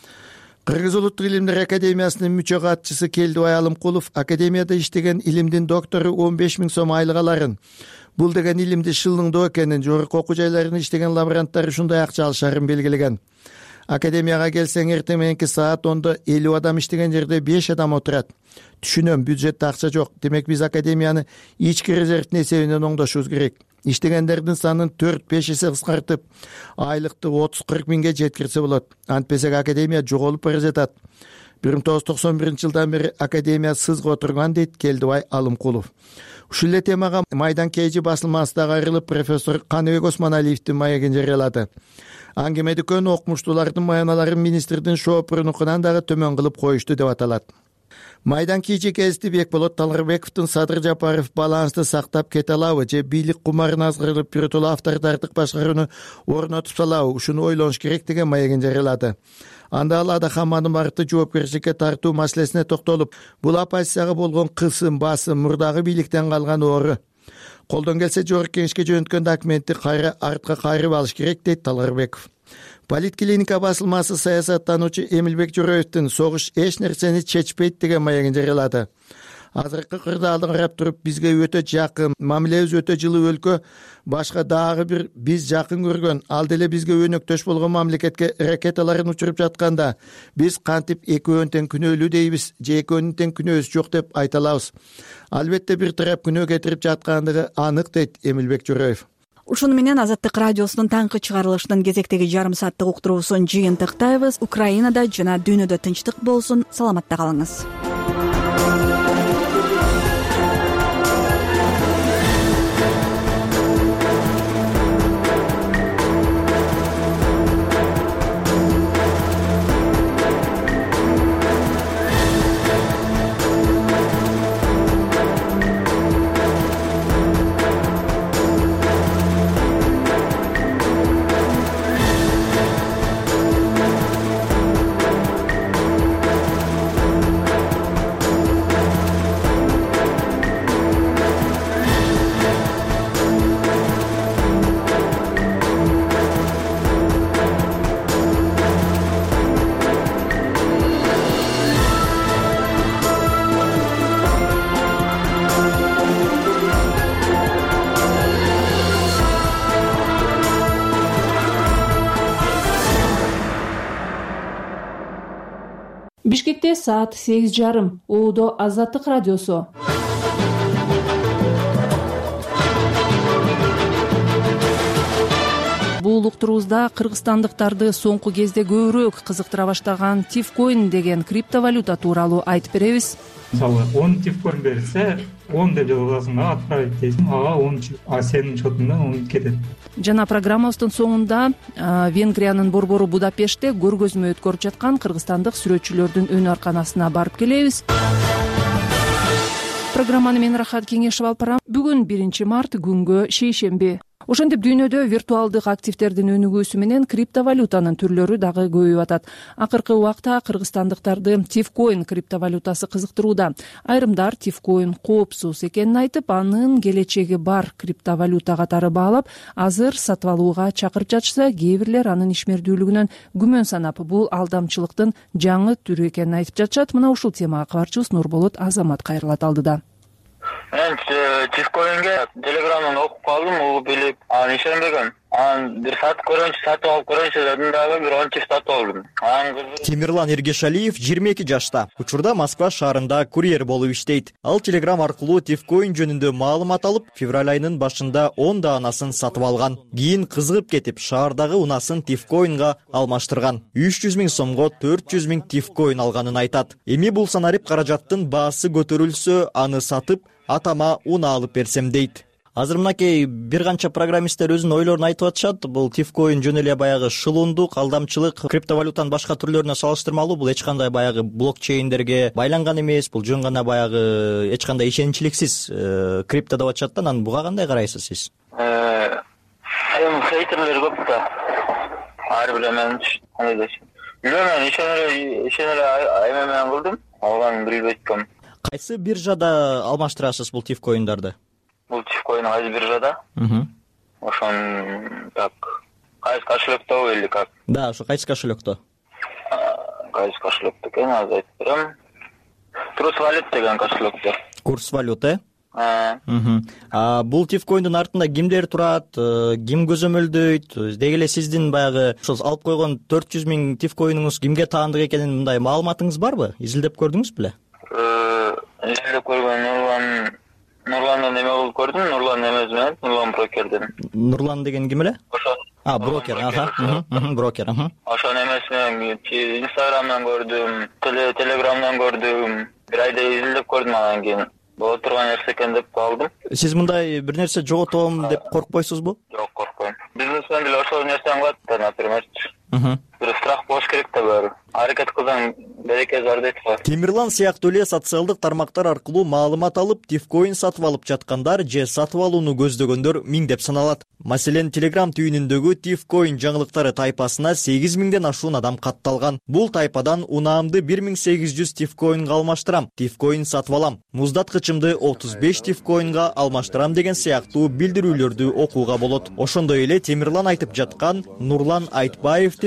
Кыргыз улуттук илимдер академиясынын мүчө катчысы Келдибай Алымкулов академияда иштеген илимдин доктору он беш миң сом айлык аларын, бул деген илимди шылыңдоо экенин, жогорку окуу жайларында иштеген лаборанттар ушундай акча алышарын белгилеген. Академияга келсең эртең мененки саат ондо элүү адам иштеген жерде беш адам отурат. Түшүнөм, бюджетте акча жок. Демек биз академияны ички резервдин эсебинен оңдошубуз керек. Иштегендердин санын төрт беш эсе кыскартып, айлыкты отуз кырк миңге жеткирсе болот. Антпесек академия жоголуп бара жатат. бир миң тогуз жүз токсон биринчи жылдан бери академия сызга отурган, дейт Келдибай Алымкулов. Ушул эле темага Майдан Кейжи басылмасында айрылып профессор Каныбек Осмоналиевдин маегин жарыялады. Аңгеме дүкөн окумуштуулардын маяналарын министрдин шоопурунукунан дагы төмөн кылып коюшту деп аталат. Майдан Кейжи гезити Бекболот Талгарбековдун Садыр Жапаров балансты сактап кете алабы же бийлик кумарын азгырып биротоло авторитардык башкарууну орнотуп салабы, ушуну ойлонуш керек деген маегин жарыялады. Анда ал Адахан Манымбаровду жоопкерчиликке тартуу маселесине токтолуп, бул оппозицияга болгон кысым, басым мурдагы бийликтен калган оору. Колдон келсе жогорку кеңешке жөнөткөн документти кайра артка кайрып алыш керек, дейт Талгарбеков. Политклиника басылмасы саясаттануучу Эмилбек Жороевдин согуш эч нерсени чечпейт деген маегин жарыялады. Азыркы кырдаалды карап туруп, бизге өтө жакын, мамилебиз өтө жылуу өлкө, башка дагы бир биз жакын көргөн, ал деле бизге өнөктөш болгон мамлекетке ракеталарын учуруп жатканда, биз кантип экөөнүн тең күнөөлүү дейбиз, же экөөнүн тең күнөөсү жок деп айта алабыз. Албетте бир тарап күнөө кетирип жаткандыгы анык, дейт Эмилбек Жороев. Ушуну менен Азаттык радиосунун таңкы чыгарылышынын кезектеги жарым сааттык уктуруусун жыйынтыктайбыз. Украинада жана дүйнөдө тынчтык болсун. Саламатта калыңыз. Бишкекте саат сегиз жарым. Оодо Азаттык радиосу. Бул уктуруубузда кыргызстандыктарды соңку кезде көбүрөөк кызыктыра баштаган тифкоин деген криптовалюта тууралуу айтып беребиз. Мисалы он тифкоин берилсе, он деп жазасың, отправить дейсиң, ага он, а сенин счетуңда он кетет. Жана программабыздын соңунда Венгриянын борбору Будапештте көргөзмө өткөрүп жаткан кыргызстандык сүрөтчүлөрдүн өнөр арканасына барып келебиз. Программаны мен Рахат Кеңешев алып барам. Бүгүн биринчи март, күнгө шейшемби. Ошентип дүйнөдө виртуалдык активдердин өнүгүүсү менен криптовалютанын түрлөрү дагы көбөйүп атат. Акыркы убакта кыргызстандыктарды тифкоин криптовалютасы кызыктырууда. Айрымдар тифкоин коопсуз экенин айтып, анын келечеги бар криптовалюта катары баалап, азыр сатып алууга чакырып жатышса, кээ бирлер анын ишмердүүлүгүнөн күмөн санап, бул алдамчылыктын жаңы түрү экенин айтып жатышат. Мына ушул темага кабарчыбыз Нурболот Азамат кайрылат алдыда. Мен тифкоинге телеграмдан окуп калдым, угуп билип, аны ишенбегем. Анан бир сатып көрөйүнчү, сатып алып көрөйүнчү дедим дагы, бир он тиф сатып алдым. Темирлан Эргешалиев жыйырма эки жашта. Учурда Москва шаарында курьер болуп иштейт. Ал телеграм аркылуу тифкоин жөнүндө маалымат алып, февраль айынын башында он даанасын сатып алган. Кийин кызыгып кетип, шаардагы унасын тифкоинга алмаштырган. үч жүз миң сомго төрт жүз миң тифкоин алганын айтат. Эми бул санарип каражаттын баасы көтөрүлсө, аны сатып, атама уна алып берсем дейт. Азыр мынакей бир канча программисттер өзүнүн ойлорун айтып атышат. Бул тифкоин жөн эле баягы шылуундук, алдамчылык, криптовалютанын башка түрлөрүнө салыштырмалуу бул эч кандай баягы блокчейндерге байланган эмес, бул жөн гана баягы эч кандай ишеничиликсиз крипто деп атышат да. Анан буга кандай карайсыз сиз? Эми хейтерлер көп да. Ар бир мен кандай десем. Мен ишене ишене айма менен кылдым. Алганын билбейт экенмин. Кайсы биржада алмаштырасыз бул тифкоиндарды? Бул тифкоин кайсы биржада? Ошон так кайсы кошелектө или как? Да, ошо кайсы кошелектө? Кайсы кошелектө экен, азыр айтып берем. Курс валют деген кошелектө. Курс валюты? А бул тифкоиндин артында кимдер турат, ким көзөмөлдөйт? Деги эле сиздин баягы ошол алып койгон төрт жүз миң тифкоиниңиз кимге таандык экенин мындай маалыматыңыз барбы? Изилдеп көрдүңүз беле? Изилдеп көргөн Нурлан Нурландан эме болуп көрдүм, Нурлан эмес менен, Нурлан брокерден. Нурлан деген ким эле? Ошо. А, брокер, аха, брокер, аха. Ошон эмес менен Инстаграмдан көрдүм, Телеграмдан көрдүм. Бир айда изилдеп көрдүм, анан кийин боло турган нерсе экен деп калдым. Сиз мындай бир нерсе жоготом деп коркпойсузбу? Жок, коркпойм. Бизнесмен деле ошол нерсени кылат да, например. Бир страх болуш керек да баары. Аракет кылсаң береке бар дейт го. Темирлан сыяктуу эле социалдык тармактар аркылуу маалымат алып, тифкоин сатып алып жаткандар же сатып алууну көздөгөндөр миңдеп саналат. Маселен, Telegram түйүнүндөгү тифкоин жаңылыктары тайпасына сегиз миңден ашуун адам катталган. Бул тайпадан унаамды бир миң сегиз жүз тифкоинга алмаштырам, тифкоин сатып алам, муздаткычымды отуз беш тифкоинга алмаштырам деген сыяктуу билдирүүлөрдү окууга болот. Ошондой эле Темирлан айтып жаткан Нурлан Айтбаевдин видео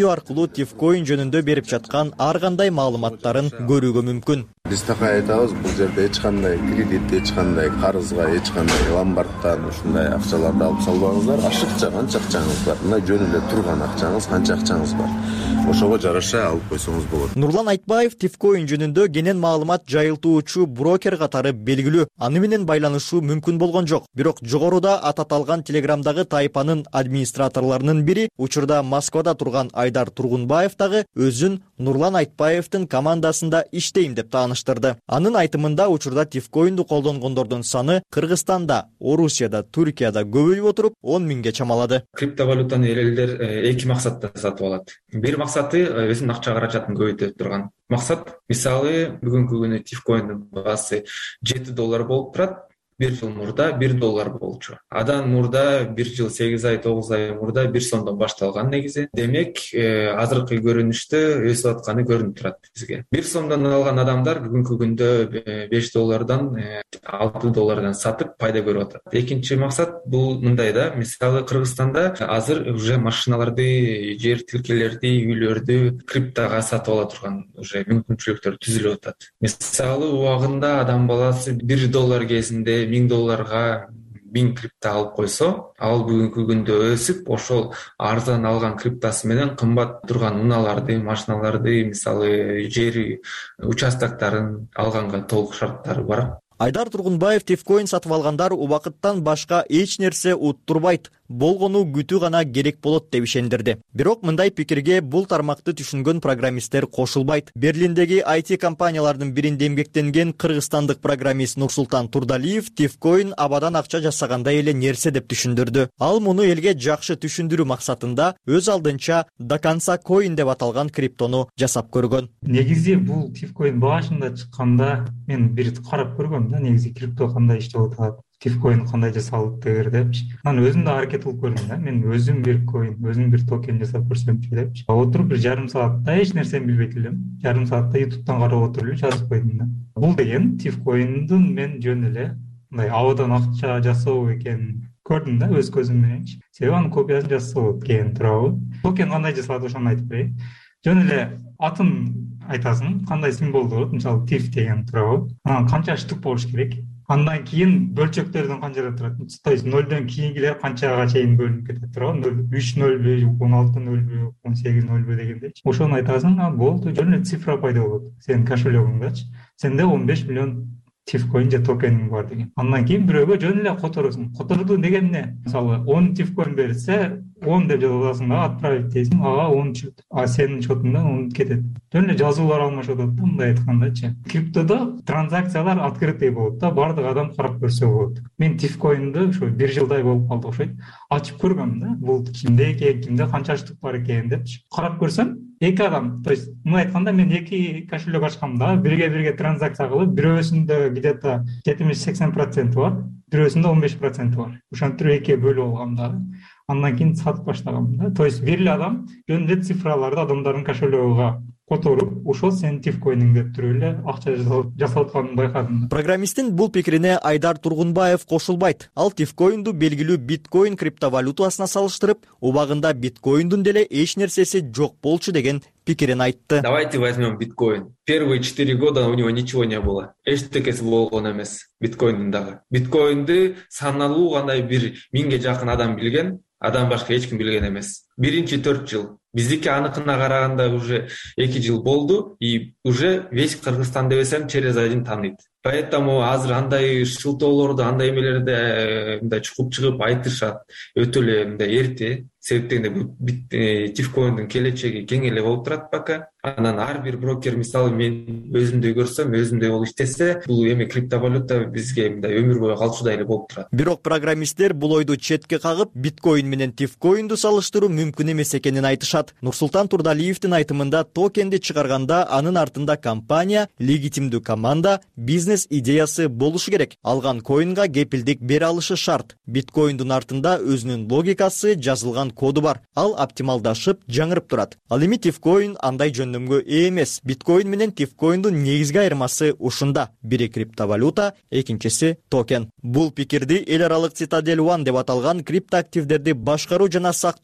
видео аркылуу Tifcoin жөнүндө берип жаткан ар кандай маалыматтарын көрүүгө мүмкүн. Биз так айтабыз, бул жерде эч кандай кредит, эч кандай карызга, эч кандай ломбардтан ушундай акчаларды алып салбаңыздар. Ашыкча канча акчаңыз бар, мына жөн эле турган акчаңыз, канча акчаңыз бар. Ошого жараша алып койсоңуз болот. Нурлан Айтбаев Tifcoin жөнүндө кенен маалымат жайылтуучу брокер катары белгилүү. Аны менен байланышуу мүмкүн болгон жок. Бирок жогоруда ататалган Телеграмдагы тайпанын администраторлорунун бири, учурда Москвада турган Айдар Тургунбаев дагы өзүн Нурлан Айтбаевдин командасында иштейм деп тааныштырды. Анын айтымында учурда Tifcoin'ду колдонгондордун саны Кыргызстанда, Орусияда, Түркияда көбөйүп отуруп он миңге чамалады. Криптовалютаны элдер эки максатта сатып алат. Бир максаты өзүнүн акча каражатын көбөйтүп турган максат. Мисалы, бүгүнкү күнү Tifcoin'дин баасы жети доллар болуп турат. Бир жыл мурда бир доллар болчу. Адан мурда бир жыл сегиз ай, тогуз ай мурда бир сомдон башталган негизи. Демек, азыркы көрүнүштө өсүп атканы көрүнүп турат бизге. бир сомдон алган адамдар бүгүнкү күндө беш доллардан, алты доллардан сатып пайда көрүп атат. Экинчи максат бул мындай да, мисалы Кыргызстанда азыр уже машиналарды, жер тилкелерди, үйлөрдү криптага сатып ала турган уже мүмкүнчүлүктөр түзүлүп атат. Мисалы убагында адам баласы бир доллар кезинде миң долларга миң крипта алып койсо, ал бүгүнкү күндө өсүп, ошол арзан алган криптасы менен кымбат турган унааларды, машиналарды, мисалы жер участоктарын алганга толук шарттары бар. Айдар Тургунбаев Tifcoin сатып алгандар убакыттан башка эч нерсе уттурбайт, болгону күтүү гана керек болот деп ишендирди. Бирок мындай пикирге бул тармакты түшүнгөн программисттер кошулбайт. Берлиндеги ай ти компаниялардын биринде эмгектенген кыргызстандык программист Нурсултан Турдалиев Tifcoin абадан акча жасагандай эле нерсе деп түшүндүрдү. Ал муну элге жакшы түшүндүрүү максатында өз алдынча до конца coin деп аталган криптону жасап көргөн. Негизи бул Tifcoin башында чыкканда мен бир карап көргөм да, негизи крипто кандай иштеп атат, Tifcoin кандай жасалат дегенде. Анан өзүм да аракет кылып көрдүм да. Мен өзүм бир coin, өзүм бир токен жасап көрсөмчү депчи. Отуруп бир жарым саатта эч нерсени билбейт элем. Жарым саатта YouTube'дан карап отуруп эле жазып койдум да. Бул деген Tifcoin'дун мен жөн эле мындай абадан акча жасоо экенин көрдүм да өз көзүм мененчи. Себеби анын копиясын жасаса болот экен турабы. Токен кандай жасалат ошону айтып берейин. Жөн эле атын айтасың, кандай символду болот, мисалы тиф деген турабы. Анан канча штук болуш керек. Андан кийин бөлчөктөрдөн канчада турат. То есть нөлдөн кийингилер канчага чейин бөлүнүп кетет турабы. үч нөлбү, он алты нөлбү, он сегиз нөлбү дегендейчи. Ошону айтасың, а болду, жөн эле цифра пайда болот. Сенин кошелегиңдачы. Сенде он беш миллион Tifcoin же токениң бар деген. Андан кийин бирөөгө жөн эле которосуң. Которду деген эмне? Мисалы он Tifcoin берсе, он деп жазасың да, отправить дейсиң, ага он чыгат. А сенин счетуңдан он кетет. Жөн эле жазуулар алмашып атат да, мындай айткандачы. Криптодо транзакциялар открытый болот да, бардык адам карап көрсө болот. Мен Tifcoin'ду ошо бир жылдай болуп калды окшойт. Ачып көргөм да, бул кимде экен, кимде канча штук бар экен депчи. Карап көрсөм, эки адам, то есть мына айтканда мен эки кошелек ачкам да, бирге-бирге транзакция кылып, бирөөсүндө где-то жетимиш-сексен процент бар, бирөөсүндө он беш процент бар. Ошентип экиге бөлүп алгам да. Андан кийин сатып баштагам да. То есть бир эле адам жөн эле цифраларды адамдардын кошелегига которуп, ошол сенин Tifcoin'иң деп туруп эле акча жасап атканын байкадым. Программисттин бул пикирине Айдар Тургунбаев кошулбайт. Ал Tifcoin'ду белгилүү биткоин криптовалютасына салыштырып, убагында биткоиндун деле эч нерсеси жок болчу деген пикирин айтты. Давайте возьмем биткоин. Первые четыре года у него ничего не было. Эчтекеси болгон эмес биткоиндин дагы. Биткоинди саналуу кандай бир миңге жакын адам билген, адам башка эч ким билген эмес. Биринчи төрт жыл. Биздики аныкына караганда уже эки жыл болду, и уже весь Кыргызстан десем через один тааныйт. Поэтому азыр андай шылтоолорду, андай эмелерди мындай чукуп чыгып айтышат өтө эле мындай эрте. Себептен бит Tifcoin'дун келечеги кең эле болуп турат пока. Анан ар бир брокер, мисалы мен өзүмдөй көрсөм, өзүмдөй болуп иштесе, бул эми криптовалюта бизге мындай өмүр бою калчудай эле болуп турат. Бирок программисттер бул ойду четке кагып, биткоин менен Tifcoin'ду салыштыруу мүмкүн эмес экенин айтышат. Нурсултан Турдалиевдин айтымында токенди чыгарганда анын артында компания, легитимдүү команда, бизнес идеясы болушу керек. Алган коинга кепилдик бере алышы шарт. Биткоиндун артында өзүнүн логикасы, жазылган коду бар. Ал оптималдашып, жаңырып турат. Ал эми Tifcoin андай жөндөмгө ээ эмес. Биткоин менен Tifcoin'дун негизги айырмасы ушунда. Бири криптовалюта, экинчиси токен. Бул пикирди эл аралык Citadel One деп аталган криптоактивдерди башкаруу жана сактоо платформасы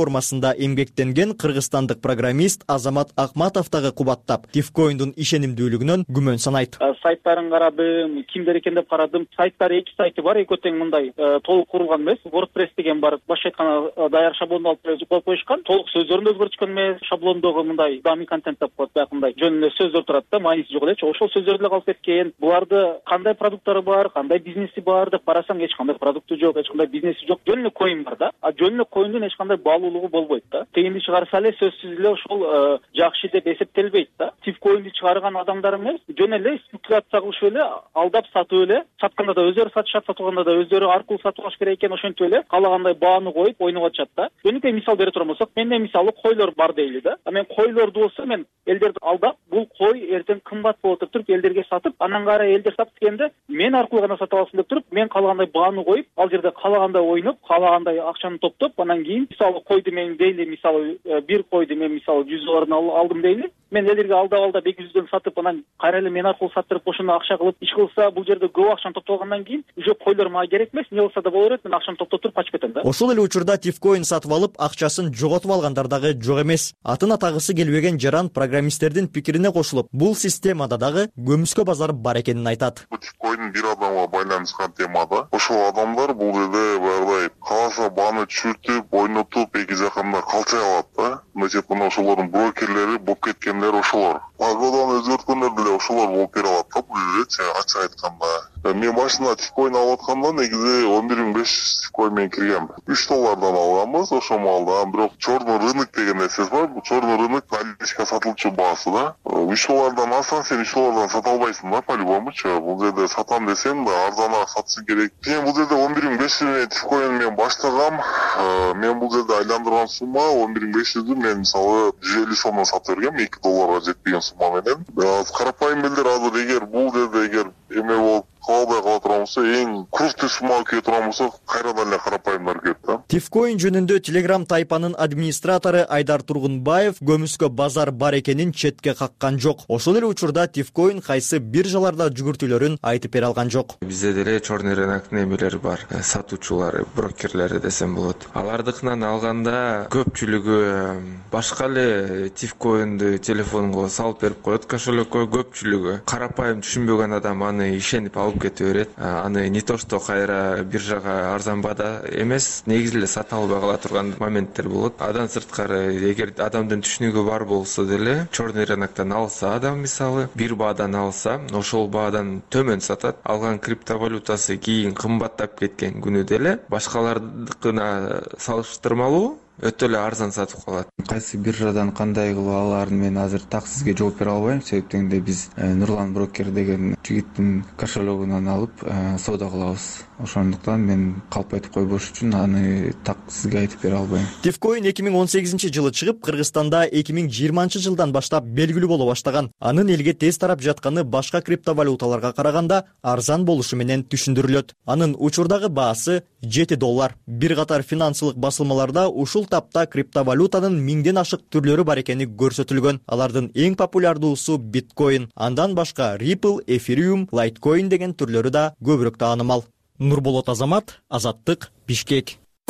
формасында эмгектенген кыргызстандык программист Азамат Акматов дагы кубаттап, Tifcoin'дун ишенимдүүлүгүнөн күмөн санайт. Сайттарын карадым, кимдер экен деп карадым. Сайттары эки сайты бар, экөө тең мындай толук курулган эмес. WordPress деген бар, башка айтканда даяр шаблонду алып коюп коюшкан. Толук сөздөрүн өзгөртүшкөн эмес. Шаблондогу мындай дами контент деп коет, баягындай жөн эле сөздөр турат да, мааниси жок элечи. Ошол сөздөрдү эле калып кеткен. Буларды кандай продукттары бар, кандай бизнеси бар деп карасаң, эч кандай продукту жок, эч кандай бизнеси жок. Жөн эле коин бар да. А жөн эле коиндун эч кандай баалуулугу болбойт да. Тегинди чыгарса эле сөзсүз эле ошол жакшы деп эсептелбейт да. Tifcoin'ди чыгарган адамдар эмес, жөн эле спекуляция кылышып эле, алдап сатып эле, сатканда да өздөрү сатышат, сатылганда да өздөрү аркылуу сатып алыш керек экен, ошентип эле каалагандай бааны коюп ойноп атышат да. Жөнөкөй мисал бере турган болсок, менде мисалы койлор бар дейли да. А мен койлорду болсо мен элдерди алдап, бул кой эртең кымбат болот деп туруп элдерге сатып, андан кара элдер сатып дегенде мен аркылуу гана сатып алсын деп туруп, мен каалагандай бааны коюп, ал жерде каалагандай ойноп, каалагандай акчаны топтоп, анан кийин мисалы койду мен дейли, мисалы бир койду мен мисалы жүз доллардан алдым дейли. Мен элдерге алдап алдап эки жүздөн сатып, анан кайра эле мен аркылуу саттырып, ошону акча кылып иш кылса, бул жерде көп акчаны топтоп алгандан кийин уже койлор мага керек эмес, эмне кылса да боло берет, мен акчаны топтоп туруп качып кетем да. Ошол эле учурда Tifcoin сатып алып, акчасын жоготуп алгандар дагы жок эмес. Атын атагысы келбеген жаран программисттердин пикирине кошулуп, бул системада дагы көмүскө базар бар экенин айтат. Tifcoin бир адамга байланышкан темада. Ошол адамдар бул жерде баягыдай кааласа бааны түшүртүп, ойнотуп, эки жакында калчай алат да. Значит, мына ошолордун брокерлери болуп кеткендер ошолор. Погоданы өзгөрткөндөр деле ошолор болуп бере алат да, бул жерде ачык айтканда. Мен башында Tifcoin алып атканда негизи он бир миң беш жүз Tifcoin менен киргем. үч доллардан алганбыз ошол маалда. Бирок чорный рынок деген нерсе бар. Бул чорный рынок наличка сатылчу баасы да. үч доллардан алсаң, сен үч доллардан сата албайсың да, по-любомучу. Бул жерде сатам десең да арзаныраак сатышың керек. Мен бул жерде он бир миң беш жүз менен Tifcoin менен баштагам. Мен бул жерде айландырган сумма он бир миң беш жүздү мен мисалы жүз элүү сомдон сатып бергем, эки долларга жетпеген сумма менен. Карапайым элдер азыр эгер бул жерде эгер эме болуп кала албай кала турган болсо, эң крупный сумма кие турган болсо, кайрадан эле карапайымдар кет да. Tifcoin жөнүндө Telegram тайпанын администратору Айдар Тургунбаев көмүскө базар бар экенин четке каккан жок. Ошол эле учурда Tifcoin кайсы биржаларда жүгүртүүлөрүн айтып бере алган жок. Бизде деле чорный рыноктун эмелери бар, сатуучулары, брокерлери десем болот. Алардыкынан алганда көпчүлүгү башка эле Tifcoin'ду телефонго салып берип коет кошелекке, көпчүлүгү карапайым түшүнбөгөн адам аны ишенип алып кете берет. Аны не то что кайра биржага арзан баада эмес, негизи эле сата албай кала турган моменттер болот. Адан сырткары, эгер адамдын түшүнүгү бар болсо деле, чорный рыноктон алса адам мисалы, бир баадан алса, ошол баадан төмөн сатат. Алган криптовалютасы кийин кымбаттап кеткен күнү деле башкалардыкына салыштырмалуу өтө эле арзан сатып калат. Кайсы биржадан кандай кылып алаарын мен азыр так сизге жооп бере албайм, себептен де биз Нурлан брокер деген жигиттин кошелегинен алып соода кылабыз. Ошондуктан мен калп айтып койбош үчүн аны так сизге айтып бере албайм. Tifcoin эки миң он сегизинчи жылы чыгып, Кыргызстанда эки миң жыйырманчы жылдан баштап белгилүү боло баштаган. Анын элге тез тарап жатканы башка криптовалюталарга караганда арзан болушу менен түшүндүрүлөт. Анын учурдагы баасы жети доллар. Бир катар финансылык басылмаларда ушул тапта криптовалютанын миңден ашык түрлөрү бар экени көрсөтүлгөн. Алардын эң популярдуусу Bitcoin, андан башка Ripple, Ethereum, Litecoin деген түрлөрү да көбүрөөк таанымал. Нурболот Азамат, Азаттык, Бишкек.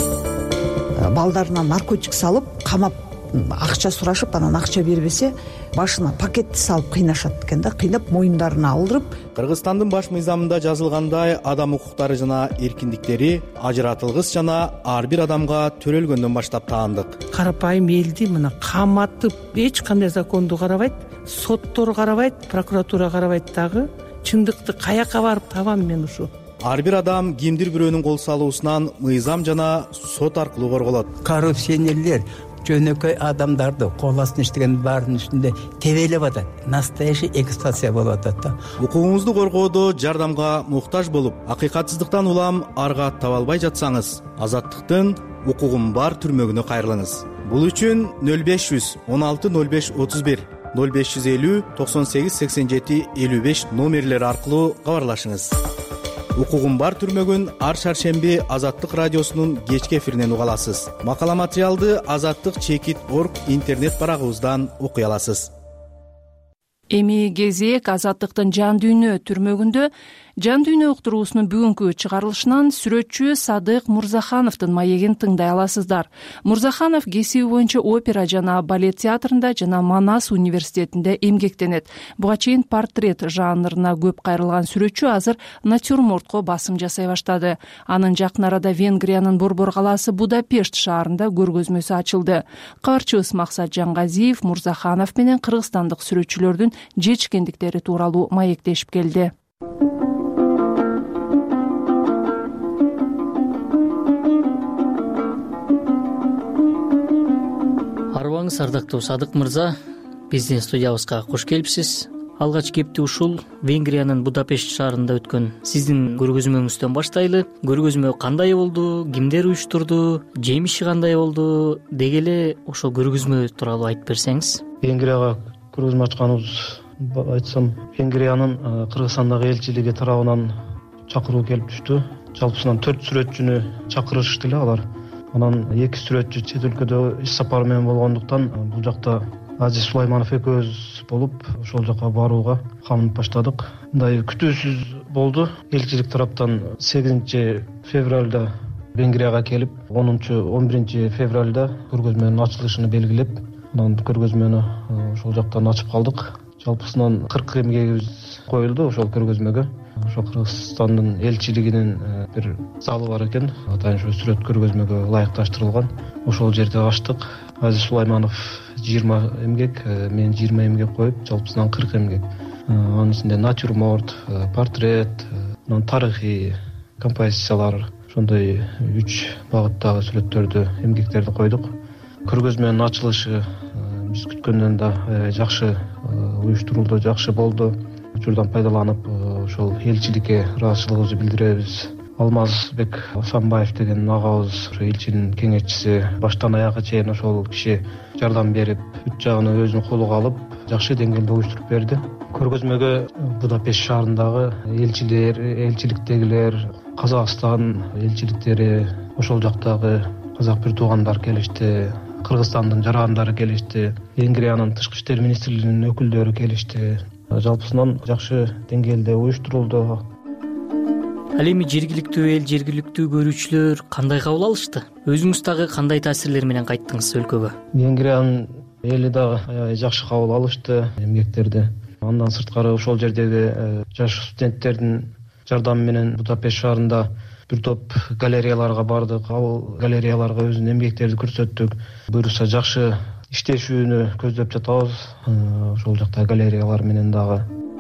Балдарына наркотик салып, камап акча сурашып, анан акча бербесе, башына пакетти салып кыйнашат экен да, кыйнап моюндарына алдырып. Кыргызстандын баш мыйзамында жазылгандай, адам укуктары жана эркиндиктери ажыратылгыс жана ар бир адамга төрөлгөндөн баштап таандык. Карапайым элди мына каматып, эч кандай законду карабайт, соттор карабайт, прокуратура карабайт дагы. Чындыкты каяка барып табам мен ушу? Ар бир адам кимдир бирөөнүн кол салуусунан мыйзам жана сот аркылуу корголот. Коррупционерлер жөнөкөй адамдарды кол астына иштеген баардын үстүндө тебелеп атат. Настоящий эксплуатация болуп атат да. Укугуңузду коргоодо жардамга муктаж болуп, акыйкатсыздыктан улам арга таба албай жатсаңыз, Азаттыктын укугум бар түрмөгүнө кайрылыңыз. Бул үчүн нөл беш жүз он алты нөл беш отуз бир, нөл беш жүз элүү токсон сегиз сексен жети элүү беш номерлери аркылуу кабарлашыңыз. Укугум бар түрмөгүн ар шаршемби Азаттык радиосунун кечки эфиринен уга аласыз. Макала материалды азаттык чекит точка орг интернет барагыбыздан окуй аласыз. Эми кезек Азаттыктын жан дүйнө түрмөгүндө Жан дүйнө уктуруусунун бүгүнкү чыгарылышынан сүрөтчү Садык Мурзахановдун маегин тыңдай аласыздар. Мурзаханов кесиби боюнча опера жана балет театрында жана Манас университетинде эмгектенет. Буга чейин портрет жанрына көп кайрылган сүрөтчү азыр натюрмортко басым жасай баштады. Анын жакын арада Венгриянын Борбор калаасы Будапешт шаарында көргөзмөсү ачылды. Кабарчыбыз Максат Жангазиев Мурзаханов менен кыргызстандык сүрөтчүлөрдүн жетишкендиктери тууралуу маектешип келди. Арыбаңыз ардактуу Садык мырза, биздин студиябызга кош келипсиз. Алгач кепти ушул Венгриянын Будапешт шаарында өткөн сиздин көргөзмөңүздөн баштайлы. Көргөзмө кандай болду, кимдер уюштурду, жемиши кандай болду, деги эле ошол көргөзмө тууралуу айтып берсеңиз. Венгрияга көргөзмө ачканыбыз айтсам, Венгриянын Кыргызстандагы элчилиги тарабынан чакыруу келип түштү. Жалпысынан төрт сүрөтчүнү чакырышты эле алар. Анан эки сүрөтчү чет өлкөдө иш сапары менен болгондуктан бул жакта Азиз Сулайманов экөөбүз болуп ошол жака барууга камынып баштадык. Мындай күтүүсүз болду. Элчилик тараптан сегизинчи февралда Венгрияга келип, онунчу он биринчи февралда көргөзмөнүн ачылышын белгилеп, анан көргөзмөнү ошол жактан ачып калдык. Жалпысынан кырк эмгегибиз коюлду ошол көргөзмөгө. Ошо Кыргызстандын элчилигинин бир залы бар экен. Атайын ошо сүрөт көргөзмөгө ылайыкташтырылган. Ошол жерде ачтык. Азиз Сулайманов жыйырма эмгек, мен жыйырма эмгек коюп, жалпысынан кырк эмгек. Анын ичинде натюрморт, портрет, анан тарыхый композициялар, ошондой үч багыттагы сүрөттөрдү, эмгектерди койдук. Көргөзмөнүн ачылышы биз күткөндөн да жакшы уюштурулду, жакшы болду. Учурдан пайдаланып, ошол элчиликке ыраазычылыгыбызды билдиребиз. Алмазбек Асанбаев деген агабыз, элчинин кеңешчиси, баштан аягы чейин ошол киши жардам берип, бүт жагын өзүнүн колуга алып, жакшы деңгээлде уюштуруп берди. Көргөзмөгө Будапешт шаарындагы элчилер, элчиликтегилер, Казакстан элчиликтери, ошол жактагы казак бир туугандар келишти, Кыргызстандын жарандары келишти, Венгриянын тышкы иштер министрлигинин өкүлдөрү келишти. Жалпысынан жакшы деңгээлде уюштурулду. Ал эми жергиликтүү эл, жергиликтүү көрүүчүлөр кандай кабыл алышты? Өзүңүз дагы кандай таасирлер менен кайттыңыз өлкөгө? Венгриянын эли дагы аябай жакшы кабыл алышты эмгектерди. Андан сырткары ошол жердеги жаш студенттердин жардамы менен Будапешт шаарында бир топ галереяларга бардык. Ал галереяларга өзүнүн эмгектерди көрсөттүк. Буюрса жакшы иштешүүнү көздөп жатабыз. Ошол жакта галереялар менен дагы.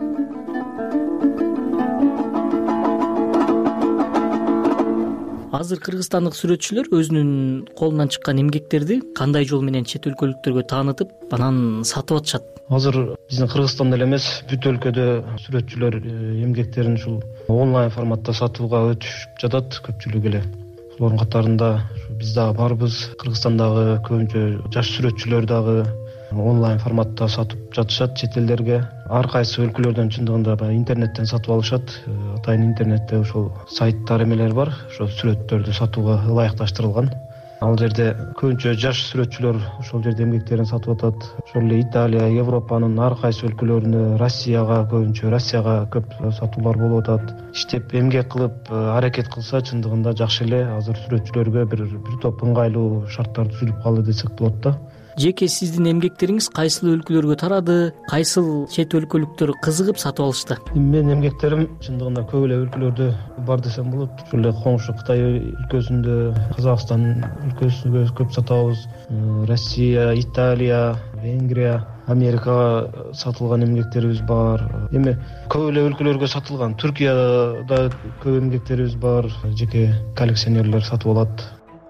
Азыр кыргызстандык сүрөтчүлөр өзүнүн колунан чыккан эмгектерди кандай жол менен чет өлкөлүктөргө таанытып, анан сатып атышат? Азыр биздин Кыргызстанда эле эмес, бүт өлкөдө сүрөтчүлөр эмгектерин ушул онлайн форматта сатууга өтүшүп жатат көпчүлүгү эле. Булардын катарында биз дагы барбыз. Кыргызстандагы көбүнчө жаш сүрөтчүлөр дагы онлайн форматта сатып жатышат чет элдерге. Ар кайсы өлкөлөрдөн чындыгында интернеттен сатып алышат. Атайын интернетте ошол сайттар эмелер бар, ошол сүрөттөрдү сатууга ылайыкташтырылган. Ал жерде көбүнчө жаш сүрөтчүлөр ошол жерде эмгектерин сатып атат. Ошол эле Италия, Европанын ар кайсы өлкөлөрүнө, Россияга көбүнчө Россияга көп сатуулар болуп атат. Иштеп эмгек кылып аракет кылса чындыгында жакшы эле. Азыр сүрөтчүлөргө бир бир топ ыңгайлуу шарттар түзүлүп калды десек болот да. Жеке сиздин эмгектериңиз кайсыл өлкөлөргө тарады, кайсыл чет өлкөлүктөр кызыгып сатып алышты? Менин эмгектерим чындыгында көп эле өлкөлөрдө бар десем болот. Ошол эле коңшу Кытай өлкөсүндө, Казакстан өлкөсүндө көп сатабыз. Россия, Италия, Венгрия, Америкага сатылган эмгектерибиз бар. Эми көп эле өлкөлөргө сатылган. Түркияда көп эмгектерибиз бар. Жеке коллекционерлер сатып алат.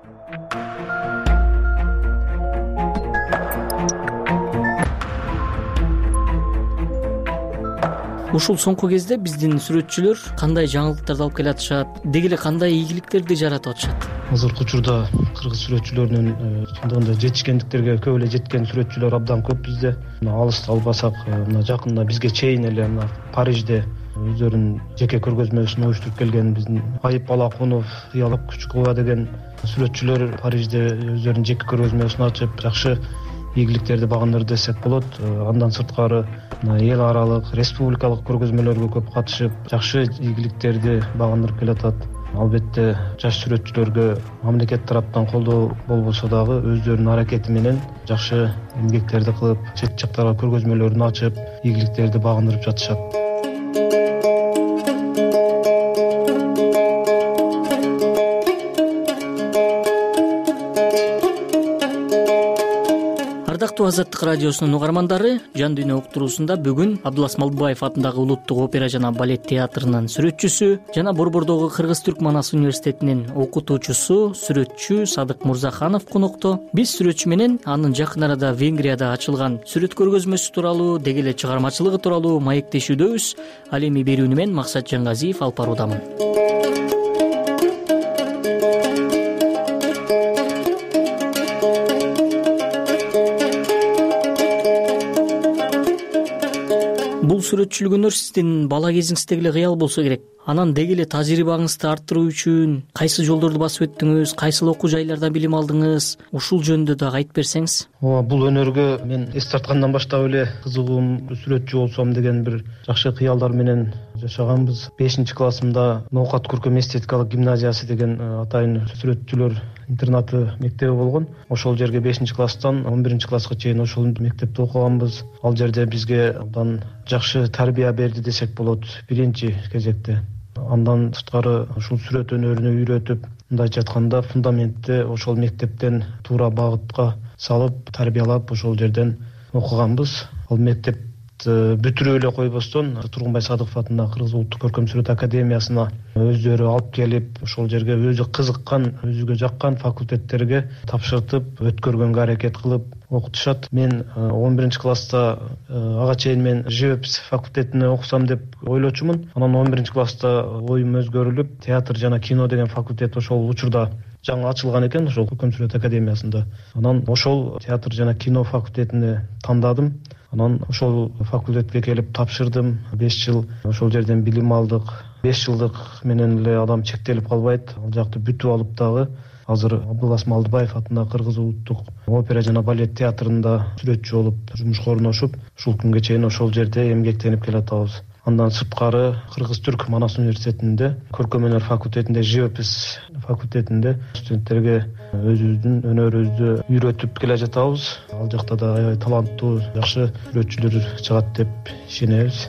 Ушул соңку кезде биздин сүрөтчүлөр кандай жаңылыктарды алып келатышат, деги эле кандай ийгиликтерди жаратып атышат? Азыркы учурда кыргыз сүрөтчүлөрүнүн чындыгында жетишкендиктерге көп эле жеткен сүрөтчүлөр абдан көп бизде. Алыс албасак, мына жакында бизге чейин эле мына Парижде өздөрүнүн жеке көргөзмөсүн уюштуруп келген биздин Айып Балакунов, Ыялап Күчкова деген сүрөтчүлөр Парижде өздөрүнүн жеке көргөзмөсүн ачып, жакшы ийгиликтерди багындырды десек болот. Андан сырткары эл аралык, республикалык көргөзмөлөргө көп катышып, жакшы ийгиликтерди багындырып келатат. Албетте жаш сүрөтчүлөргө мамлекет тараптан колдоо болбосо дагы өздөрүнүн аракети менен жакшы эмгектерди кылып, чет жактарга көргөзмөлөрүн ачып, ийгиликтерди багындырып жатышат. Ардактуу Азаттык радиосунун угармандары, Жан дүйнө уктуруусунда бүгүн Абдылас Малдыбаев атындагы Улуттук опера жана балет театрынын сүрөтчүсү жана Борбордогу Кыргыз-Түрк Манас университетинин окутуучусу, сүрөтчү Садык Мурзаханов конокто. Биз сүрөтчү менен анын жакын арада Венгрияда ачылган сүрөт көргөзмөсү тууралуу, деги эле чыгармачылыгы тууралуу маектешүүдөбүз. Ал эми берүүнү мен Максат Жангазиев алып баруудамын. Бул сүрөтчүлүгүңөр сиздин бала кезиңиздеги эле кыял болсо керек. Анан деги эле тажрыйбаңызды арттыруу үчүн кайсы жолдорду басып өттүңүз, кайсыл окуу жайлардан билим алдыңыз? Ушул жөнүндө дагы айтып берсеңиз. Ооба, бул өнөргө мен эс тарткандан баштап эле кызыгуум, сүрөтчү болсом деген бир жакшы кыялдар менен жашаганбыз. бешинчи классымда Ноокат көркөм эстетикалык гимназиясы деген атайын сүрөтчүлөр интернаты мектеби болгон. Ошол жерге бешинчи класстан он биринчи класска чейин ошол мектепте окуганбыз. Ал жерде бизге абдан жакшы тарбия берди десек болот биринчи кезекте. Андан сырткары ушул сүрөт өнөрүнө үйрөтүп, мындайча айтканда фундаментти ошол мектептен туура багытка салып, тарбиялап ошол жерден окуганбыз. Ал мектеп бүтүрүп эле койбостон Тургунбай Садыков атындагы Кыргыз улуттук көркөм сүрөт академиясына өздөрү алып келип, ошол жерге өзү кызыккан, өзүгө жаккан факультеттерге тапшыртып, өткөргөнгө аракет кылып окутушат. Мен он биринчи класста ага чейин мен живопись факультетине окусам деп ойлочумун. Анан он биринчи класста оюм өзгөрүлүп, театр жана кино деген факультет ошол учурда жаңы ачылган экен, ошол көркөм сүрөт академиясында. Анан ошол театр жана кино факультетине тандадым. Анан ошол факультетке келип тапшырдым. беш жыл ошол жерден билим алдык. беш жылдык менен эле адам чектелип калбайт. Ал жакты бүтүп алып дагы азыр Абдылас Малдыбаев атындагы Кыргыз улуттук опера жана балет театрында сүрөтчү болуп жумушка орношуп, ушул күнгө чейин ошол жерде эмгектенип келатабыз. Андан сырткары Кыргыз-Түрк Манас университетинде көркөм өнөр факультетинде, живопись факультетинде студенттерге өзүбүздүн өнөрүбүздү үйрөтүп келе жатабыз. Ал жакта да аябай таланттуу, жакшы сүрөтчүлөр чыгат деп ишенебиз.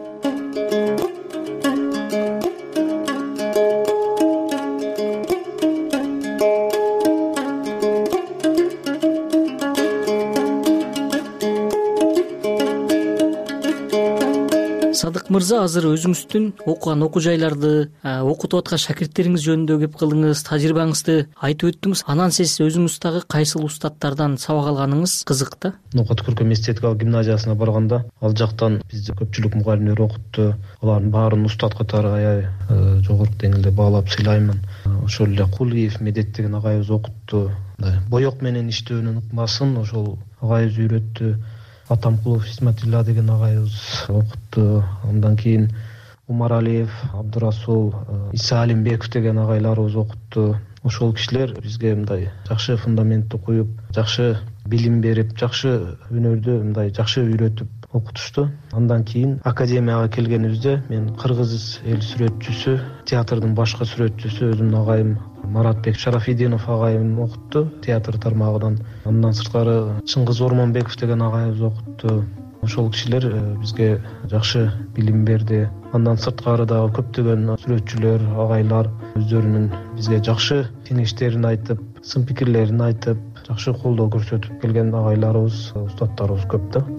Садык мырза, азыр өзүңүздүн окуган окуу жайларды, окутуп аткан шакирттериңиз жөнүндө кеп кылдыңыз, тажрыйбаңызды айтып өттүңүз. Анан сиз өзүңүз дагы кайсыл устаттардан сабак алганыңыз кызык да? Ноокат көркөм эстетикалык гимназиясына барганда ал жактан бизди көпчүлүк мугалимдер окутту. Алардын баарын устат катары аябай жогорку деңгээлде баалап сыйлаймын. Ошол эле Кулиев Медет деген агайыбыз окутту. Боек менен иштөөнүн ыкмасын ошол агайыбыз үйрөттү. Атамкулов Исматилла деген агайыбыз окутту. Андан кийин Умаралиев, Абдурасул, Иса Алимбеков деген агайларыбыз окутту. Ошол кишилер бизге мындай жакшы фундаментти куюп, жакшы билим берип, жакшы өнөрдү мындай жакшы үйрөтүп окутушту. Андан кийин академияга келгенибизде мен кыргыз эл сүрөтчүсү, театрдын башкы сүрөтчүсү өзүмдүн агайым Маратбек Шарафидинов агайым окутту театр тармагынан. Андан сырткары Чыңгыз Ормонбеков деген агайыбыз окутту. Ошол кишилер бизге жакшы билим берди. Андан сырткары дагы көптөгөн сүрөтчүлөр, агайлар өздөрүнүн бизге жакшы кеңештерин айтып, сын пикирлерин айтып, жакшы колдоо көрсөтүп келген агайларыбыз, устаттарыбыз көп да.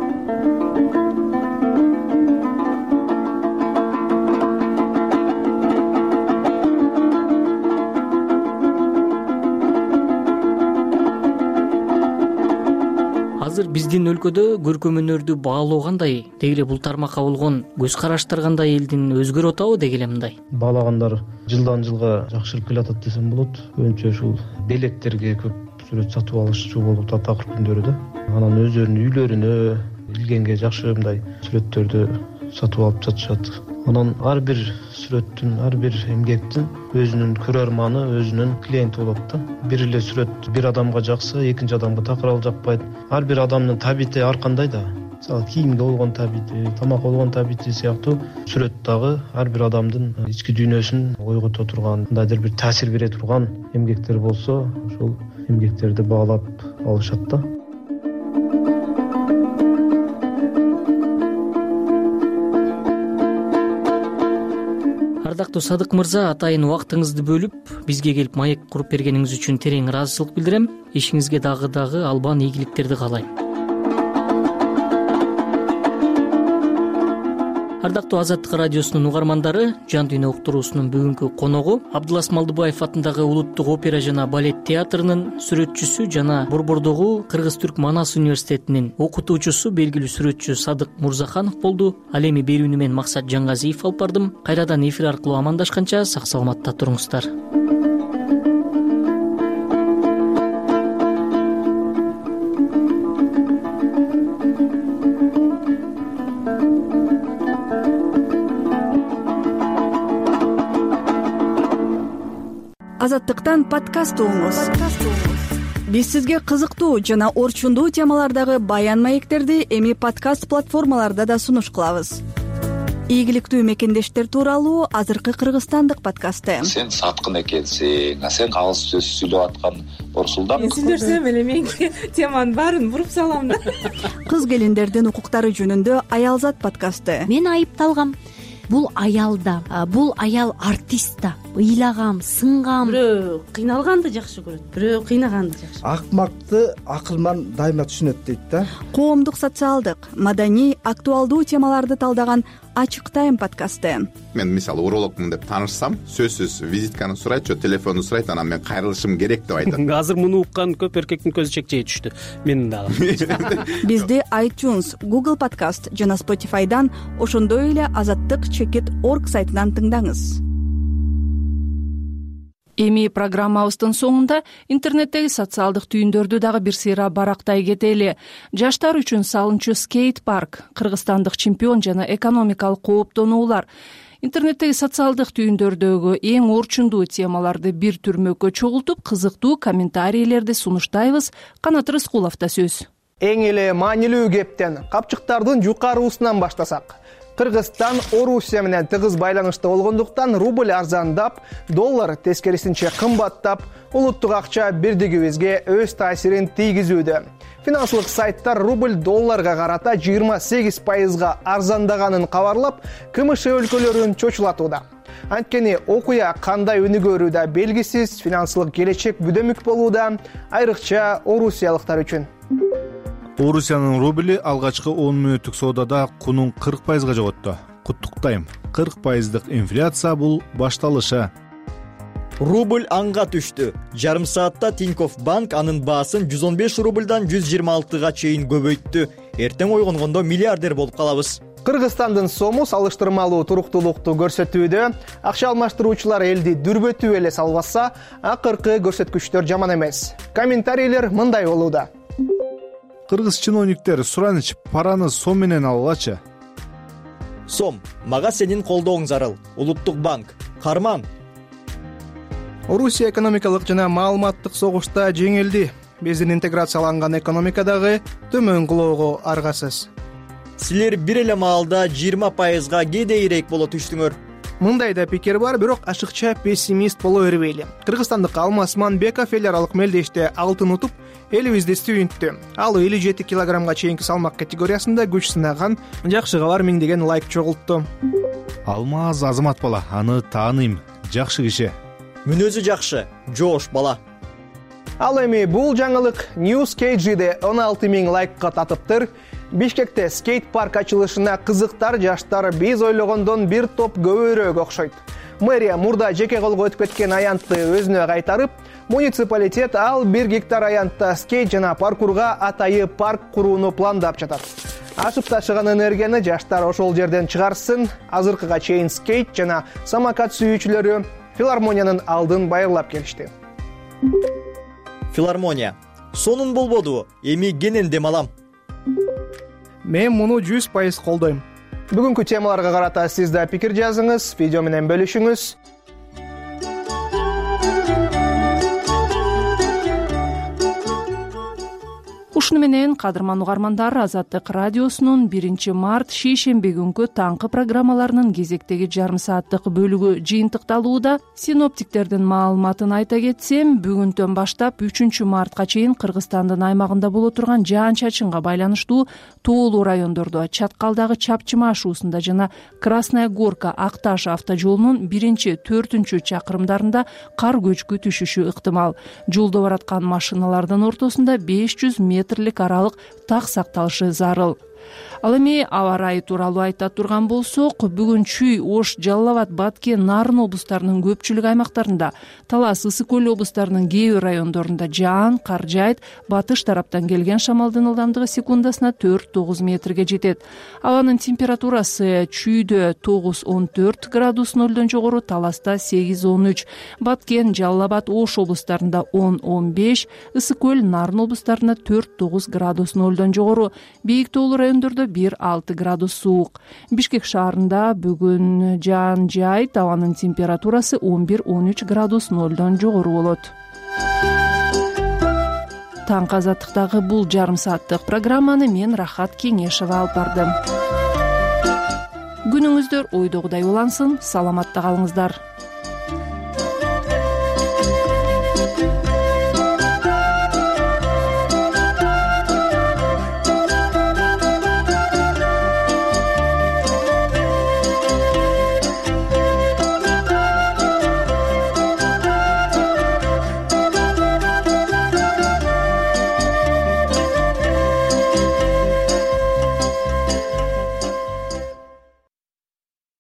Азыр биздин өлкөдө көркөм өнөрдү баалоо кандай? Деги эле бул тармакка болгон көз караштар кандай, элдин өзгөрүп атабы деги эле мындай? Баалагандар жылдан жылга жакшырып келатат десем болот. Көбүнчө ушул белектерге көп сүрөт сатып алышчу болуп атат акыркы күндөрү да. Анан өздөрүнүн үйлөрүнө илгенге жакшы мындай сүрөттөрдү сатып алып жатышат. анан ар бир сүрөттүн ар бир эмгектин өзүнүн көрөрманы, өзүнүн клиенти болот да. Бир эле сүрөт бир адамга жакса, экинчи адамга такыр жакпайт. Ар бир адамдын табити ар кандай да. Мисалы кийимге болгон табити, тамакка болгон табити сыяктуу сүрөт дагы ар бир адамдын ички дүйнөсүн ойгото турган, кандайдыр бир таасир бере турган эмгектер болсо, ошол эмгектерди баалап алышат да. Ардактуу Садык мырза, атайын убактыңызды бөлүп бизге келип маек куруп бергениңиз үчүн терең ыраазычылык билдирем. Ишиңизге дагы дагы албан ийгиликтерди каалайм. Ардактуу Азаттык радиосунун угармандары, Жан дүйнө уктуруусунун бүгүнкү коногу Абдылас Малдыбаев атындагы Улуттук опера жана балет театрынын сүрөтчүсү жана Борбордогу Кыргыз-Түрк Манас университетинин окутуучусу, белгилүү сүрөтчү Садык Мурзаханов болду. Ал эми берүүнү мен Максат Жаңгазиев алып бардым. Кайрадан эфир аркылуу амандашканча сак саламатта туруңуздар. Азаттыктан подкаст угуңуз. Биз сизге кызыктуу жана орчундуу темалардагы баян маектерди эми подкаст платформаларда да сунуш кылабыз. Ийгиликтүү мекендештер тууралуу азыркы кыргызстандык подкасты. Сен саткын экенсиң, сен кагыс сөз сүйлөп аткан Орсулдан. Мен сүйлөсөм эле менин теманын баарын буруп салам да. Кыз келиндердин укуктары жөнүндө Аялзат подкасты. Мен айыпталгам. Бул аял да, бул аял артист да. Ыйлагам, сынгам. Бирөө кыйналганды жакшы көрөт, бирөө кыйнаганды жакшы. Акмакты акылман дайыма түшүнөт дейт да. Коомдук, социалдык, маданий, актуалдуу темаларды талдаган Ачык тайм подкасты. Мен мисалы урологмун деп таанышсам, сөзсүз визитканы сурайт, же телефонду сурайт, анан мен кайрылышым керек деп айтат. Азыр муну уккан көп эркектин көзү чекчейе түштү. Менин дагы. Бизди iTunes, Google Podcast жана Spotify'дан, ошондой эле азаттык чекит точка орг сайтынан тыңдаңыз. Эми программабыздын соңунда интернеттеги социалдык түйүндөрдү дагы бир сыйра барактай кетели. Жаштар үчүн салынчу скейт парк, кыргызстандык чемпион жана экономикалык кооптонуулар. Интернеттеги социалдык түйүндөрдөгү эң орчундуу темаларды бир түрмөккө чогултуп, кызыктуу комментарийлерди сунуштайбыз. Канат Рыскуловдо сөз. Эң эле маанилүү кептен капчыктардын жукаруусунан баштасак. Кыргызстан Орусия менен тыгыз байланышта болгондуктан рубль арзандап, доллар тескерисинче кымбаттап, улуттук акча бирдигибизге өз таасирин тийгизүүдө. Финансылык сайттар рубль долларга карата жыйырма сегиз пайызга арзандаганын кабарлап, КМШ өлкөлөрүн чочулатууда. Анткени окуя кандай өнүгөрү да белгисиз, финансылык келечек бүдөмүк болууда, айрыкча орусиялыктар үчүн. Орусиянын рубль алгачкы он мүнөттүк соодада кунун кырк пайызга жоготту. Куттуктайм. кырк пайыздык инфляция бул башталышы. Рубль анга түштү. Жарым саатта Тинькофф банк анын баасын жүз он беш рубльдан жүз жыйырма алтыга чейин көбөйттү. Эртең ойгонгондо миллиардер болуп калабыз. Кыргызстандын сому салыштырмалуу туруктуулукту көрсөтүүдө. Акча алмаштыруучулар элди дүрбөтүү эле салбаса, акыркы көрсөткүчтөр жаман эмес. Комментарийлер мындай болууда. Кыргыз чиновниктер сураныч параны сом менен алгачы. Сом, мага сенин колдооң зарыл. Улуттук банк. Карман. Орусия экономикалык жана маалыматтык согушта жеңилди. Биздин интеграцияланган экономикадагы төмөн кулоого аргасыз. Силер бир эле маалда жыйырма пайызга кедейирээк боло түштүңөр. Мындай да пикир бар, бирок ашыкча пессимист боло бербейли. Кыргызстандык Алмаз Манбеков эл аралык мелдеште алтын утуп, элибизди сүйүнттү. Ал элүү жети килограммга чейинки салмак категориясында күч сынаган. Жакшы кабар, миңдеген лайк чогултту. Алмаз азамат бала, аны тааныйм. Жакшы киши. Мүнөзү жакшы, жоош бала. Ал эми бул жаңылык News кей джиде он алты миң лайкка татыптыр. Бишкекте скейт парк ачылышына кызыктар жаштар биз ойлогондон бир топ көбүрөөк окшойт. Мэрия мурда жеке колго өтүп кеткен аянтты өзүнө кайтарып, муниципалитет ал бир гектар аянтта скейт жана паркурга атайы парк курууну пландап жатат. Ашып ташыган энергияны жаштар ошол жерден чыгарсын. Азыркыга чейин скейт жана самокат сүйүүчүлөрү филармониянын алдын байырлап келишти. Филармония. Сонун болбоду, эми кенен дем алам. Мен муну жүз пайыз колдойм. бүгүнкү темаларга карата сиз да пикир жазыңыз, видео менен бөлүшүңүз. ушуну менен кадырман угармандар, Азаттык радиосунун биринчи март шейшемби күнкү таңкы программаларынын кезектеги жарым сааттык бөлүгү жыйынтыкталууда. Синоптиктердин маалыматын айта кетсем, бүгүндөн баштап үчүнчү мартка чейин Кыргызстандын аймагында боло турган жаан-чачынга байланыштуу тоолуу райондордо, Чаткалдагы Чапчыма ашуусунда жана Красная Горка Акташ автожолунун биринчи төртүнчү чакырымдарында кар көчкү түшүшү ыктымал. Жолдо бараткан машиналардын ортосунда беш жүз метрлик аралык так сакталышы зарыл. Ал эми аба ырайы тууралуу айта турган болсок, бүгүн Чүй, Ош, Жалал Абад, Баткен, Нарын облустарынын көпчүлүк аймактарында, Талас, Ысык Көл облустарынын кээ бир райондорунда жаан, кар жаайт. Батыш тараптан келген шамалдын ылдамдыгы секундасына төрт тогуз метрге жетет. Абанын температурасы Чүйдө тогуз он төрт градус нөлдөн жогору, Таласта сегиз он үч, Баткен, Жалал Абад, Ош облустарында он он беш, Ысык Көл, Нарын облустарында төрт тогуз градус нөлдөн жогору, бийик тоолуу райондордо бир алты градус суук. Бишкек шаарында бүгүн жаан жаайт, абанын температурасы он бир он үч градус нөлдөн жогору болот. Таңкы Азаттыктагы бул жарым сааттык программаны мен Рахат Кеңешева алып бардым. Күнүңүздөр ойдогудай улансын, саламатта калыңыздар.